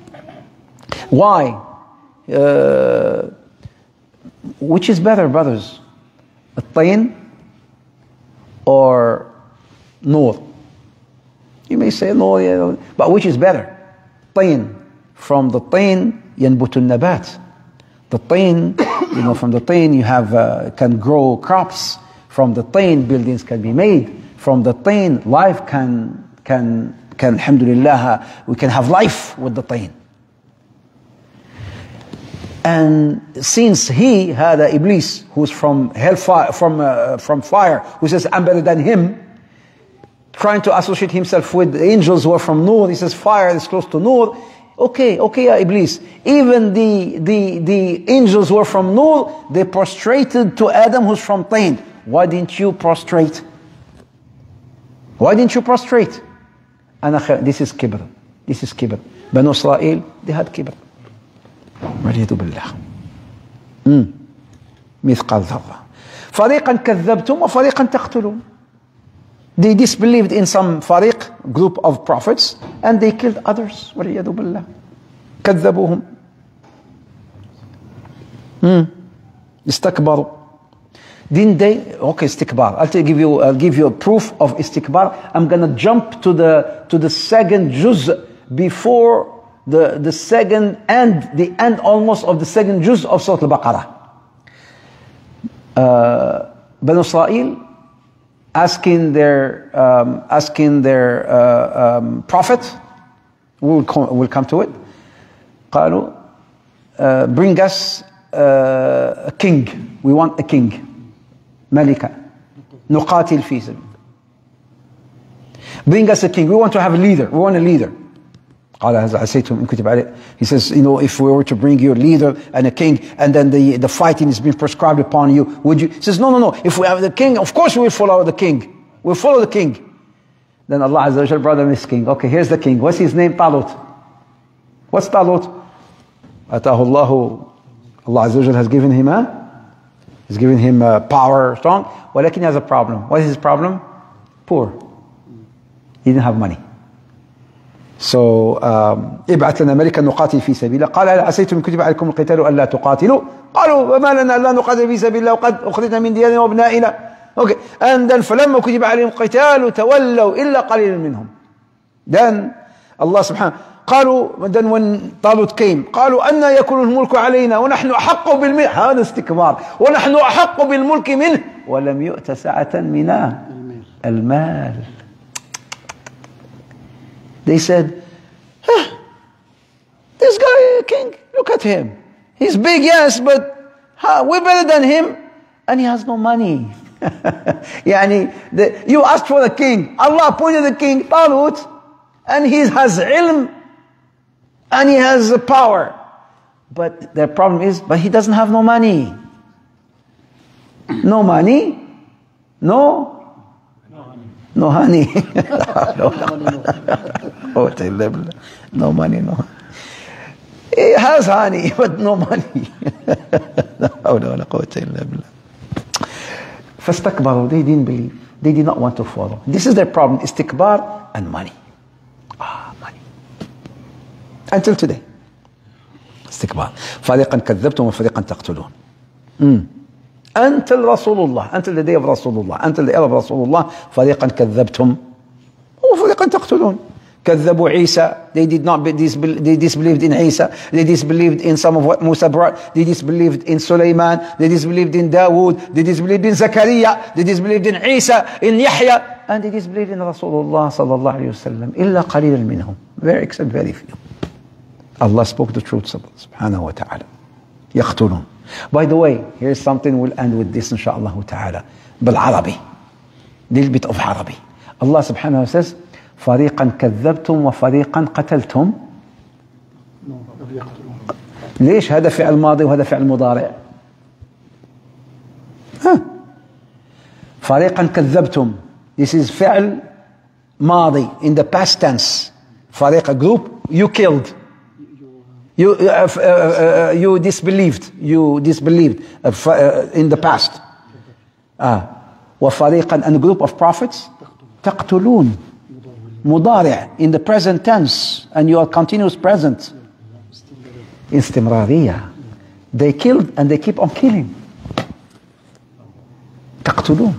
Why? Uh, which is better, brothers? الطين or نور? You may say no, yeah, but which is better? طين. From the طين ينبت النبات. The طين, you know, from the طين you have uh, can grow crops. From the طين buildings can be made. From the طين life can can can alhamdulillah we can have life with the طين. And since he had a Iblis who's from hellfire, from uh, from fire, who says I'm better than him, trying to associate himself with the angels who are from Nur. He says fire is close to Nur. Okay, okay, ya Iblis. Even the, the, the angels who are from Nur, they prostrated to Adam who's from Tain. Why didn't you prostrate? Why didn't you prostrate? This is kibr. This is kibr. Banu Israel, they had kibr. والعياذ بالله. مثقال ذرة. فريقا كذبتم وفريقا تقتلون. They disbelieved in some فريق, group of prophets, and they killed others. والعياذ بالله. كذبوهم. استكبروا. Didn't they? Okay, istikbar. I'll give you. I'll give you a proof of istikbar. I'm gonna jump to the to the second juz before the the second and the end almost of the second juz of Surah Al-Baqarah. Uh, Banu Israel asking their um, asking their uh, um, prophet. We'll come, we'll come to it. قالوا, uh, bring us uh, a king. We want a king. Malika. Nuqatil fi sabil. Bring us a king. We want to have a leader. We want a leader. He says, you know, if we were to bring you a leader and a king, and then the, the fighting is being prescribed upon you, would you? He says, no, no, no. If we have the king, of course we will follow the king. We'll follow the king. Then Allah Azza wa Jalla brought him his king. Okay, here's the king. What's his name? Talut. What's Talut? Atahu Allahu. Allah Azza wa Jalla has given him a He's giving him uh, power, strong. ولكن he has a problem. What is his problem? Poor. He didn't have money. So, ابعث لنا ملكا نقاتل في سبيله. قال هل عسيتم إن كتب عليكم القتال ألا تقاتلوا؟ قالوا وما لنا ألا نقاتل في سبيل الله وقد أخرجنا من ديارنا وأبنائنا. Okay. And then فلما كتب عليهم القتال تولوا إلا قليلا منهم. Then Allah subhanahu قالوا then when Talut came قالوا أن يكون الملك علينا ونحن أحق بالملك. هذا استكبار. ونحن أحق بالملك منه ولم يؤت سعة من المال. They said, huh, this guy king, look at him. He's big, yes, but huh, we're better than him, and he has no money. يعني, the, you asked for the king. Allah appointed the king, Talut, and he has ilm, and he has power. But the problem is, but he doesn't have no money. No money, no No honey. no, no, no. no money, no. He has honey, but no money. فاستكبروا. They didn't believe. They did not want to follow. This is their problem. Istikbar and money. Ah, money. Until today. Istikbar. فريقا كذبتم وفريقا تقتلون. Mm. Until Rasulullah, until the day of Rasulullah, until the era of Rasulullah, فريقا كذبتم وفريقا تقتلون. كذبوا Isa, they did not be disbelieved, they disbelieved in Isa, they disbelieved in some of what Musa brought, they disbelieved in Sulaiman, they disbelieved in Dawood, they disbelieved in Zakaria, they disbelieved in Isa, in Yahya, and they disbelieved in Rasulullah sallallahu alayhi wa sallam. إلا قليلا منهم, very except very few. Allah spoke the truth subhanahu wa ta'ala. يقتلون. By the way, here's something, we'll end with this inshaAllah ta'ala. بالعربي. Little bit of Arabic. Allah subhanahu wa ta'ala says, فريقا كذبتم وفريقا قتلتم. ليش هذا فعل ماضي وهذا فعل مضارع؟ ها. فريقا كذبتم. This is فعل ماضي in the past tense. فريق, a group, you killed. You, uh, uh, uh, you disbelieved. You disbelieved uh, uh, in the past. Ah, وفريقا, and a group of prophets. تقتلون. مضارع in the present tense, and you are continuous present. استمرارية. They killed and they keep on killing. تقتلون.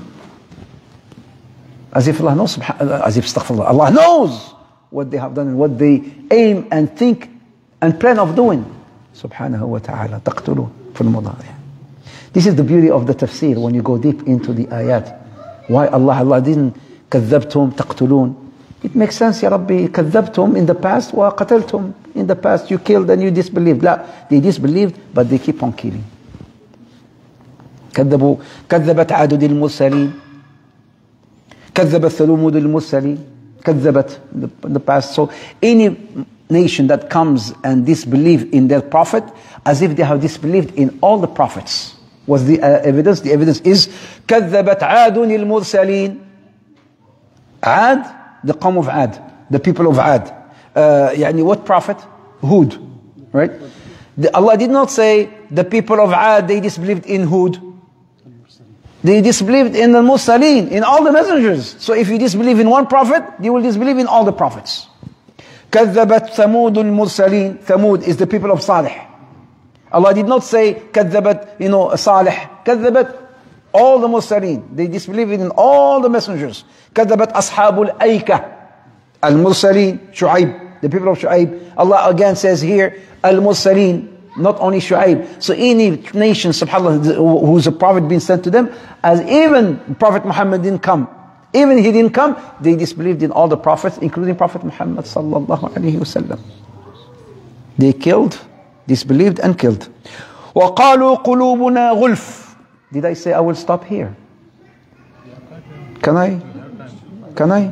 As if Allah knows. As if astaghfirullah. Allah knows what they have done and what they aim and think and plan of doing. Subhanahu wa ta'ala. تقتلون في المضارع. This is the beauty of the tafsir when you go deep into the ayat. Why Allah, Allah didn't كذبتم تقتلون. It makes sense, Ya Rabbi. كذبتم in the past وقتلتم in the past. You killed and you disbelieved. لا, they disbelieved but they keep on killing. كذبوا كذبت عاد المرسلين. كذبت ثمود المرسلين. كذبت in the past. So any nation that comes and disbelieve in their prophet as if they have disbelieved in all the prophets. What's the uh, evidence? The evidence is كذبت عاد المرسلين. Ad, the qawm of Ad, the people of Ad. Uh, يعني what prophet? Hud, right? The, Allah did not say the people of Ad, they disbelieved in Hud. They disbelieved in the Mursaleen, in all the messengers. So if you disbelieve in one prophet, you will disbelieve in all the prophets. كذبت ثمود المرسلين. Thamud is the people of Salih. Allah did not say كذبت, you know, Salih. كذبت all the Mursaleen. They disbelieved in all the messengers. كذبت أصحاب الأيكة المرسلين. Shu'aib, the people of Shu'aib. Allah again says here المرسلين. Not only Shu'aib. So any nation, subhanAllah, who's a prophet being sent to them, as even Prophet Muhammad didn't come, even he didn't come, they disbelieved in all the prophets, including Prophet Muhammad sallallahu alaihi wasallam. They killed, disbelieved and killed. وَقَالُوا قُلُوبُنَا غُلْفٌ. Did I say I will stop here? Can I? Can I?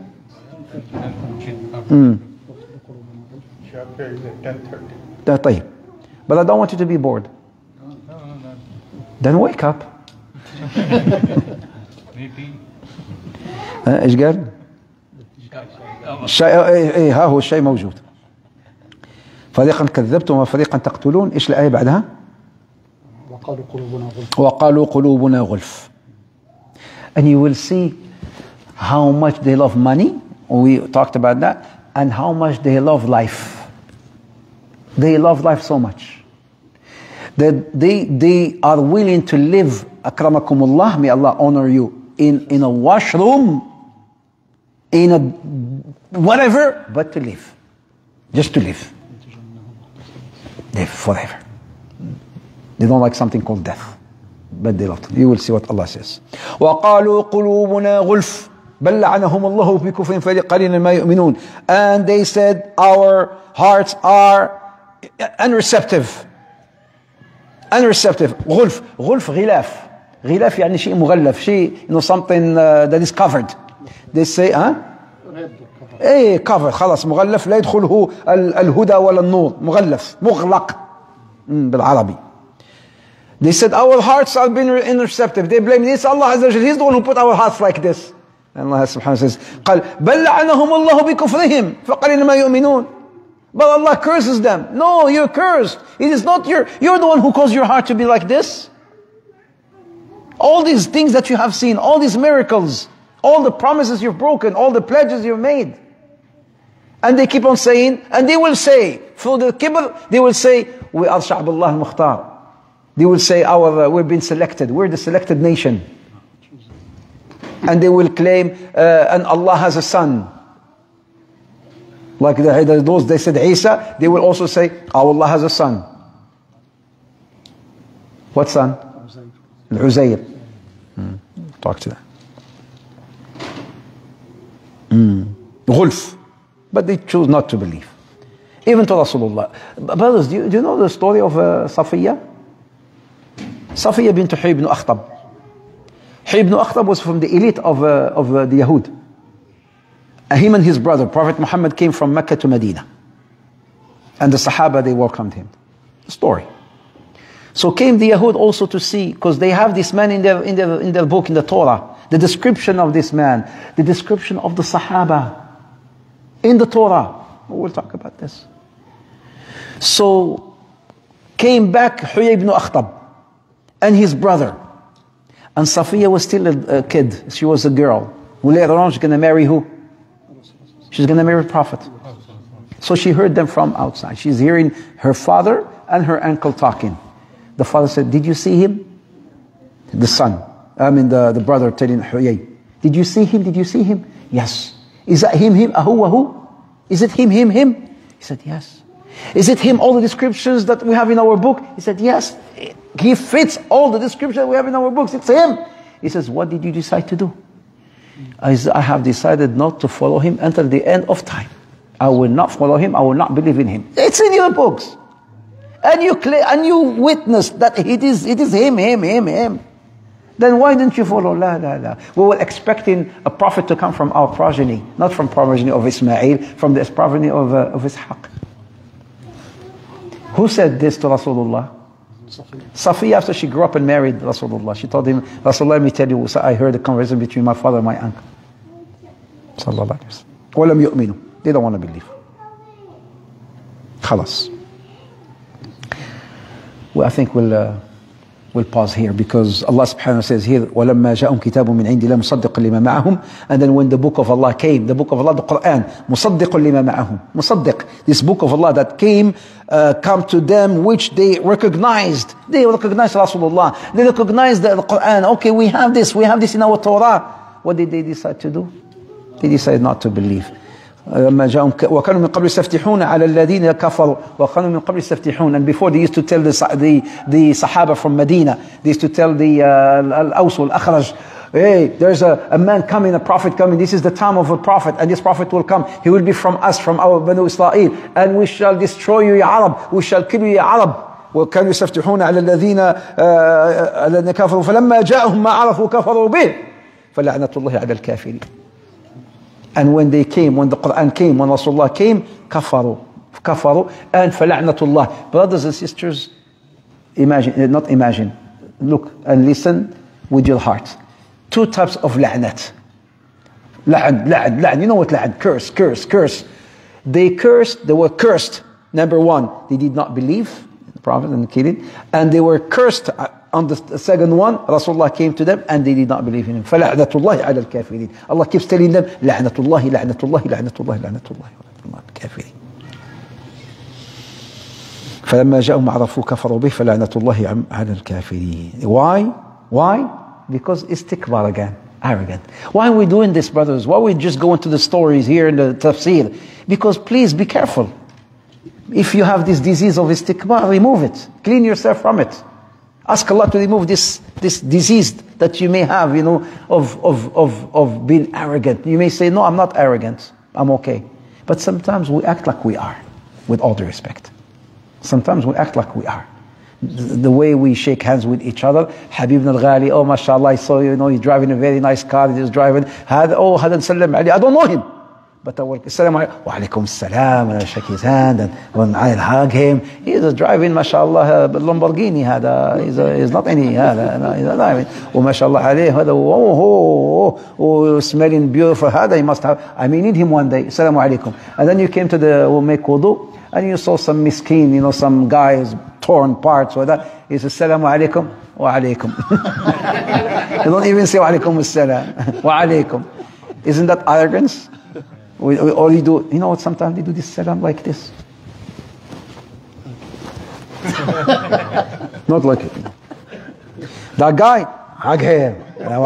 Mm. ده طيب. But I don't want you to be bored. Then wake up. ايش قال؟ الشيء ايه ها هو الشيء موجود. فريقا كذبتم وفريقا تقتلون. ايش الآية بعدها؟ وقالوا قلوبنا غلف. وقالوا قلوبنا غلف. And you will see how much they love money. We talked about that. And how much they love life. They love life so much that they they are willing to live, akramakumullah, may Allah honor you, in, in a washroom, in a whatever, but to live. Just to live. Live forever. They don't like something called death, but they love it. You will see what Allah says. وَقَالُوا قُلُوبُنَا غُلْفٌ بَلْ لَعَنَهُمُ اللَّهُ بِكُفْرِهِمْ فَقَلِيلًا مَا يُؤْمِنُونَ. And they said, our hearts are unreceptive. Unreceptive. غلف. غلف غلاف. غلاف يعني شيء مغلف. شيء, you know, something uh, that is covered. They say, huh? ايه covered. خلاص مغلف لا يدخله الهدى ولا النور. مغلف. مغلق. بالعربي. They said our hearts have been unreceptive. They blame this Allah Azza wa Jalla. He's the one who put our hearts like this. And Allah subhanahu wa ta'ala says, قال بل لعنهم الله بكفرهم فقليلا ما يؤمنون. But Allah curses them. No, you're cursed. It is not your, you're the one who caused your heart to be like this. All these things that you have seen, all these miracles, all the promises you've broken, all the pledges you've made. And they keep on saying, and they will say, through the kibr, they will say, we are Sha'bullah al-Mukhtar. They will say, our, uh, we've been selected. We're the selected nation. And they will claim, uh, and Allah has a son. Like the, those, they said Isa, they will also say, oh, Allah has a son. What son? Al-Uzayr. Hmm. Talk to that. Mm. Ghulf. But they choose not to believe. Even to Rasulullah. Brothers, do you, do you know the story of uh, Safiya? Safiya bint Huyay ibn Akhtab. Huyay ibn Akhtab was from the elite of, uh, of uh, the Yahud. And him and his brother, Prophet Muhammad, came from Mecca to Medina. And the Sahaba, they welcomed him. The story. So came the Yahud also to see, because they have this man in their, in, their, in their book, in the Torah, the description of this man, the description of the Sahaba in the Torah. We'll talk about this. So came back Huyay ibn Akhtab and his brother. And Safiya was still a, a kid. She was a girl. Who later on she's going to marry who? She's going to marry a prophet. So she heard them from outside. She's hearing her father and her uncle talking. The father said, did you see him? The son, I mean the, the brother telling Huyay, did you see him? Did you see him? Yes. Is that him, him, ahu, ahu? Is it him, him, him? He said, yes. Is it him, all the descriptions that we have in our book? He said, yes. He fits all the descriptions that we have in our books. It's him. He says, what did you decide to do? I have decided not to follow him until the end of time. I will not follow him. I will not believe in him. It's in your books. And you claim, and you witness that it is, it is him, him, him, him. Then why didn't you follow? La, la, la. We were expecting a prophet to come from our progeny, not from progeny of Ismail, from the progeny of, uh, of Ishaq. Who said this to Rasulullah? Safiya, after she grew up and married Rasulullah, she told him, Rasulullah, let me tell you, I heard a conversation between my father and my uncle. Sallallahu alayhi wa sallam. وَلَمْ يُؤْمِنُوا. They don't want to believe. خلاص. Well, I think we'll, uh, we'll pause here because Allah subhanahu wa ta'ala says here, وَلَمَّا جَاءُمْ كِتَابٌ مِّنْ عِنْدِ اللَّهِ مُصَدِّقٌ لِمَا مَعَهُمْ. And then when the book of Allah came, the book of Allah, the Quran, مُصَدِّقٌ لِمَا مَعَهُمْ. مُصَدِّق, this book of Allah that came, uh, come to them, which they recognized. They recognized Rasulullah. They recognized the, the Quran. Okay, we have this, we have this in our Torah. What did they decide to do? They decided not to believe. لما جاءهم وكانوا من قبل يستفتحون على الذين كفروا وكانوا من قبل يستفتحون. And before they used to tell the the, the Sahaba from Medina, they used to tell the Al-Aws al-Akhraj, hey, there's a, a man coming, a prophet coming, this is the time of a prophet, and this prophet will come, he will be from us, from our Banu Israel, and we shall destroy you ya Arab, we shall kill you ya Arab. وكانوا يستفتحون على الذين الذين كفروا فلما جاءهم ما عرفوا كفروا به فلعنة الله على الكافرين. And when they came, when the Quran came, when Rasulullah came, kafaru, kafaru, and fala'natullah. Brothers and sisters, imagine, not imagine, look and listen with your heart. Two types of la'nat. La'an, la'an, la'an. You know what la'an? Curse, curse, curse. They cursed, they were cursed. Number one, they did not believe in the Prophet and killed it. And they were cursed. On the second one, Rasulullah came to them and they did not believe in him. فَلَعْنَةُ اللَّهِ عَلَى الْكَافِرِينَ. Allah keeps telling them, لَعْنَةُ اللَّهِ لَعْنَةُ اللَّهِ لَعْنَةُ اللَّهِ لَعْنَةُ اللَّهِ على الكافرين. فَلَمَّا جَاءُوا عَرَفُوا كَفَرُوا بِهِ فَلَعْنَةُ اللَّهِ عَلَى الْكَافِرِينَ. Why? Why? Because istikbar again, arrogant. Why are we doing this, brothers? Why are we just going to the stories here in the tafsir? Because please be careful. If you have this disease of istikbar, remove it. Clean yourself from it. Ask Allah to remove this, this disease that you may have, you know, of, of, of, of being arrogant. You may say, no, I'm not arrogant. I'm okay. But sometimes we act like we are, with all due respect. Sometimes we act like we are. The, the way we shake hands with each other. Habib al-Ghali, oh, mashallah, I saw you, you know, he's driving a very nice car. He's driving. Had, oh, hadn't sallam ali. I don't know him. But I will, assalamu alaikum, wa alaikum salam, and I shake his hand, and when I hug him, he's driving, mashallah, Lamborghini, هذا, he's, a, he's not any, هذا, he's driving, wa mashallah alayh, هذا, oh, oh, oh, smelling beautiful, هذا, he must have, I may need him one day, assalamu alaikum. And then you came to the, we'll make wudu, and you saw some miskin, you know, some guys, torn parts, or that, he says, assalamu alaikum, wa alaikum. You don't even say wa alaikum assalam, wa alaikum. Isn't that arrogance? We, we only do, you know what, sometimes they do this salam like this. Not like it. That guy, hug him.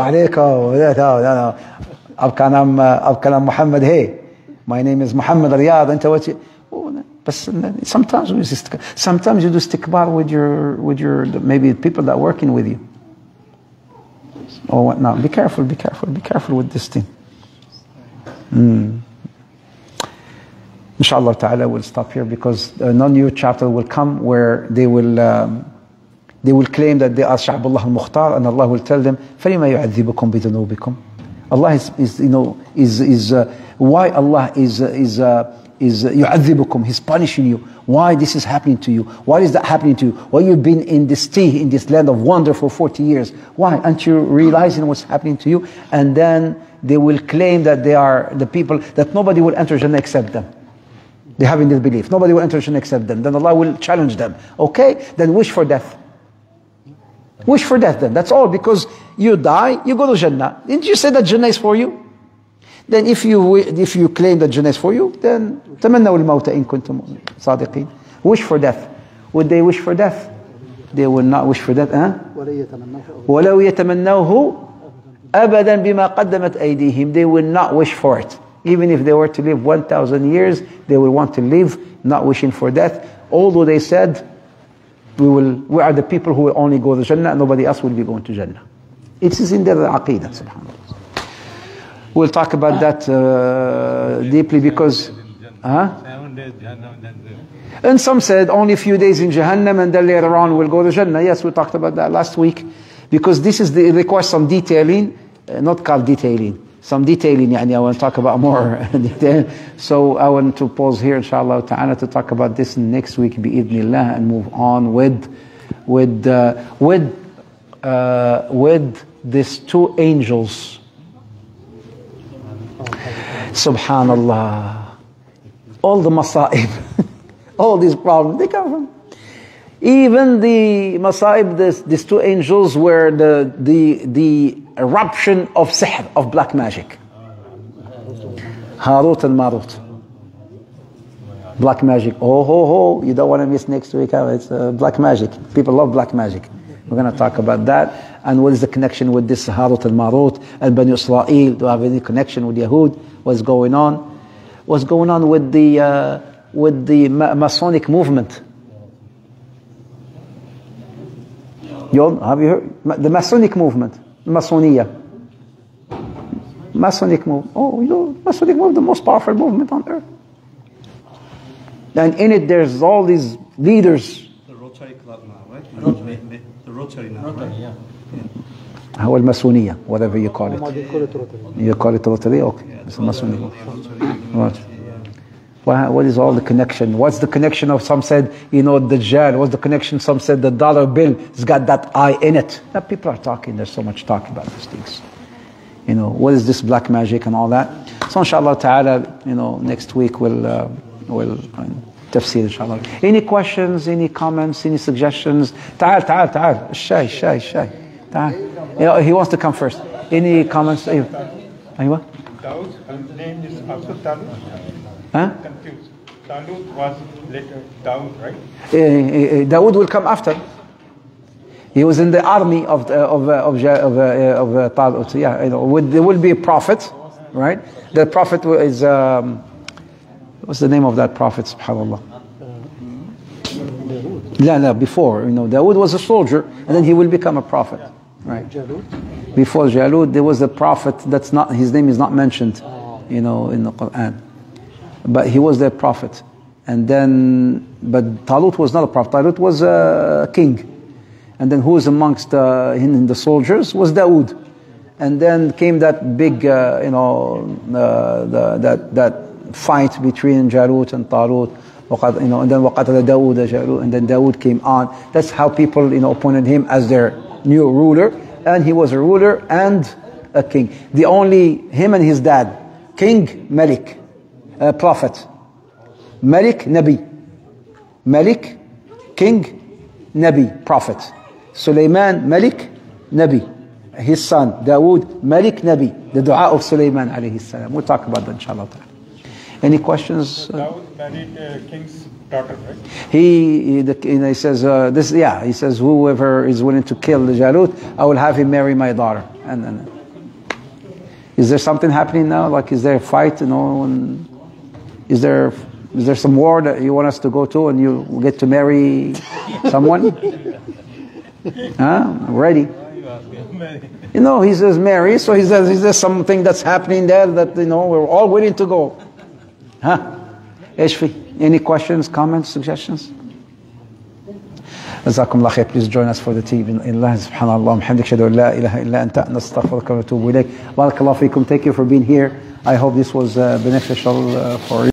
Abkanam Muhammad, hey, my name is Muhammad Riyad. And what you, oh, but sometimes we just, sometimes you do istikbar with your, with your, maybe people that are working with you. Or whatnot. Be careful, be careful, be careful with this thing. Mm. Inshallah ta'ala, we'll stop here because a new chapter will come where they will um, they will claim that they are Sha'bullah al-Mukhtar, and Allah will tell them, فَلِمَا يُعَذِّبُكُمْ بِذُنُوبِكُمْ. Allah is, is you know is is uh, why Allah is uh, is uh, is uh, يُعَذِّبُكُمْ, He's punishing you. Why this is happening to you? Why is that happening to you? Why you've been in this tea, in this land of wonder for forty years? Why aren't you realizing what's happening to you? And then they will claim that they are the people that nobody will enter Jannah except them. They have in this belief. Nobody will enter Jannah except them. Then Allah will challenge them. Okay? Then wish for death. Wish for death then. That's all. Because you die, you go to Jannah. Didn't you say that Jannah is for you? Then if you if you claim that Jannah is for you, then تمنوا الموت إن كنتم صادقين. Wish for death. Would they wish for death? They will not wish for death. Huh? ولو يتمنوه أبدا بما قدمت أيديهم. They will not wish for it. Even if they were to live one thousand years, they will want to live, not wishing for death. Although they said, we will, we are the people who will only go to Jannah, and nobody else will be going to Jannah. It is in their aqidah, subhanAllah. We'll talk about that uh, deeply because... Huh? And some said only a few days in Jahannam and then later on we'll go to Jannah. Yes, we talked about that last week. because this is the, it requires some detailing, uh, not called detailing, some detailing. يعني, I want to talk about more detail. So I want to pause here, inshallah ta'ala, to talk about this next week, bi'idhnillah, and move on with with uh, with uh, with these two angels. Subhanallah. All the masa'ib, all these problems, they come from. Even the masa'ib, this, these two angels were the, the, the eruption of sihr, of black magic. Harut and Marut. Black magic. Oh, ho, ho. You don't want to miss next week. Huh? It's uh, black magic. People love black magic. We're going to talk about that. And what is the connection with this Harut and Marut? And Bani Israel, do you have any connection with Yahud? What's going on? What's going on with the, uh, with the Ma- Masonic movement? You have you heard? The Masonic movement, Masonia. Masonic movement. Oh, you know, Masonic movement, the most powerful movement on earth. And in it, there's all these leaders. The Rotary Club now, right? Rotary. The Rotary now, right? Yeah. هو الماسونية, whatever you call it. You call it Rotary? Okay. It's a Masonic. Right. Well, what is all the connection? What's the connection of, some said, you know, the Dajjal? What's the connection? Some said the dollar bill has got that eye in it. Now people are talking, there's so much talk about these things. You know, what is this black magic and all that? So inshallah ta'ala, you know, next week we'll, uh, we'll uh, tafsir inshallah. Any questions, any comments, any suggestions? Ta'al, ta'al, ta'al. Shay, shay, shay. Ta'al. You know, he wants to come first. Any comments? Aywa? Dawood's name is also Talut. Huh? Confused. Talut was later Dawood, right? Uh, uh, Dawood will come after. He was in the army of the, of uh, of Ja- of, uh, of uh, Talut. Yeah, you know, with, there will be a prophet, right? The prophet is um, what's the name of that prophet? Subhanallah. No, no, before, you know, Dawood was a soldier, and then he will become a prophet, right? Before Jalut, there was a prophet that's not, his name is not mentioned, you know, in the Quran. But he was their prophet. And then, but Talut was not a prophet. Talut was a king. And then who was amongst uh, in the soldiers was Dawood. And then came that big, uh, you know, uh, the, that that fight between Jalut and Talut. You know, and then وَقَتَلَ دَاوُودَ جَالُوتَ, and then Dawood came on. That's how people, you know, appointed him as their new ruler. And he was a ruler and a king. The only, him and his dad, King Malik. Uh, prophet. Malik, Nabi. Malik, King, Nabi, prophet. Sulaiman, Malik, Nabi. His son, Dawood, Malik, Nabi. The dua of Sulaiman alayhi salam. We'll talk about that inshallah. Any questions? So Dawood married uh, king's daughter, right? He, he, the, you know, he says, uh, this, yeah, he says, whoever is willing to kill the Jalut, I will have him marry my daughter. And then, is there something happening now? Like, is there a fight, you know, and Is there is there some war that you want us to go to and you get to marry someone? Huh? Ready. You know, he says marry, so he says, is there something that's happening there that, you know, we're all willing to go? Huh? Ishfi, any questions, comments, suggestions? جزاكم الله خير. Please join us for the tea. In Allah subhanallah hamdik shadu la ilaha illa anta nastaghfiruka wa natubu ilayk. Barakallahu feekum. Thank you for being here. I hope this was uh, beneficial uh, for you.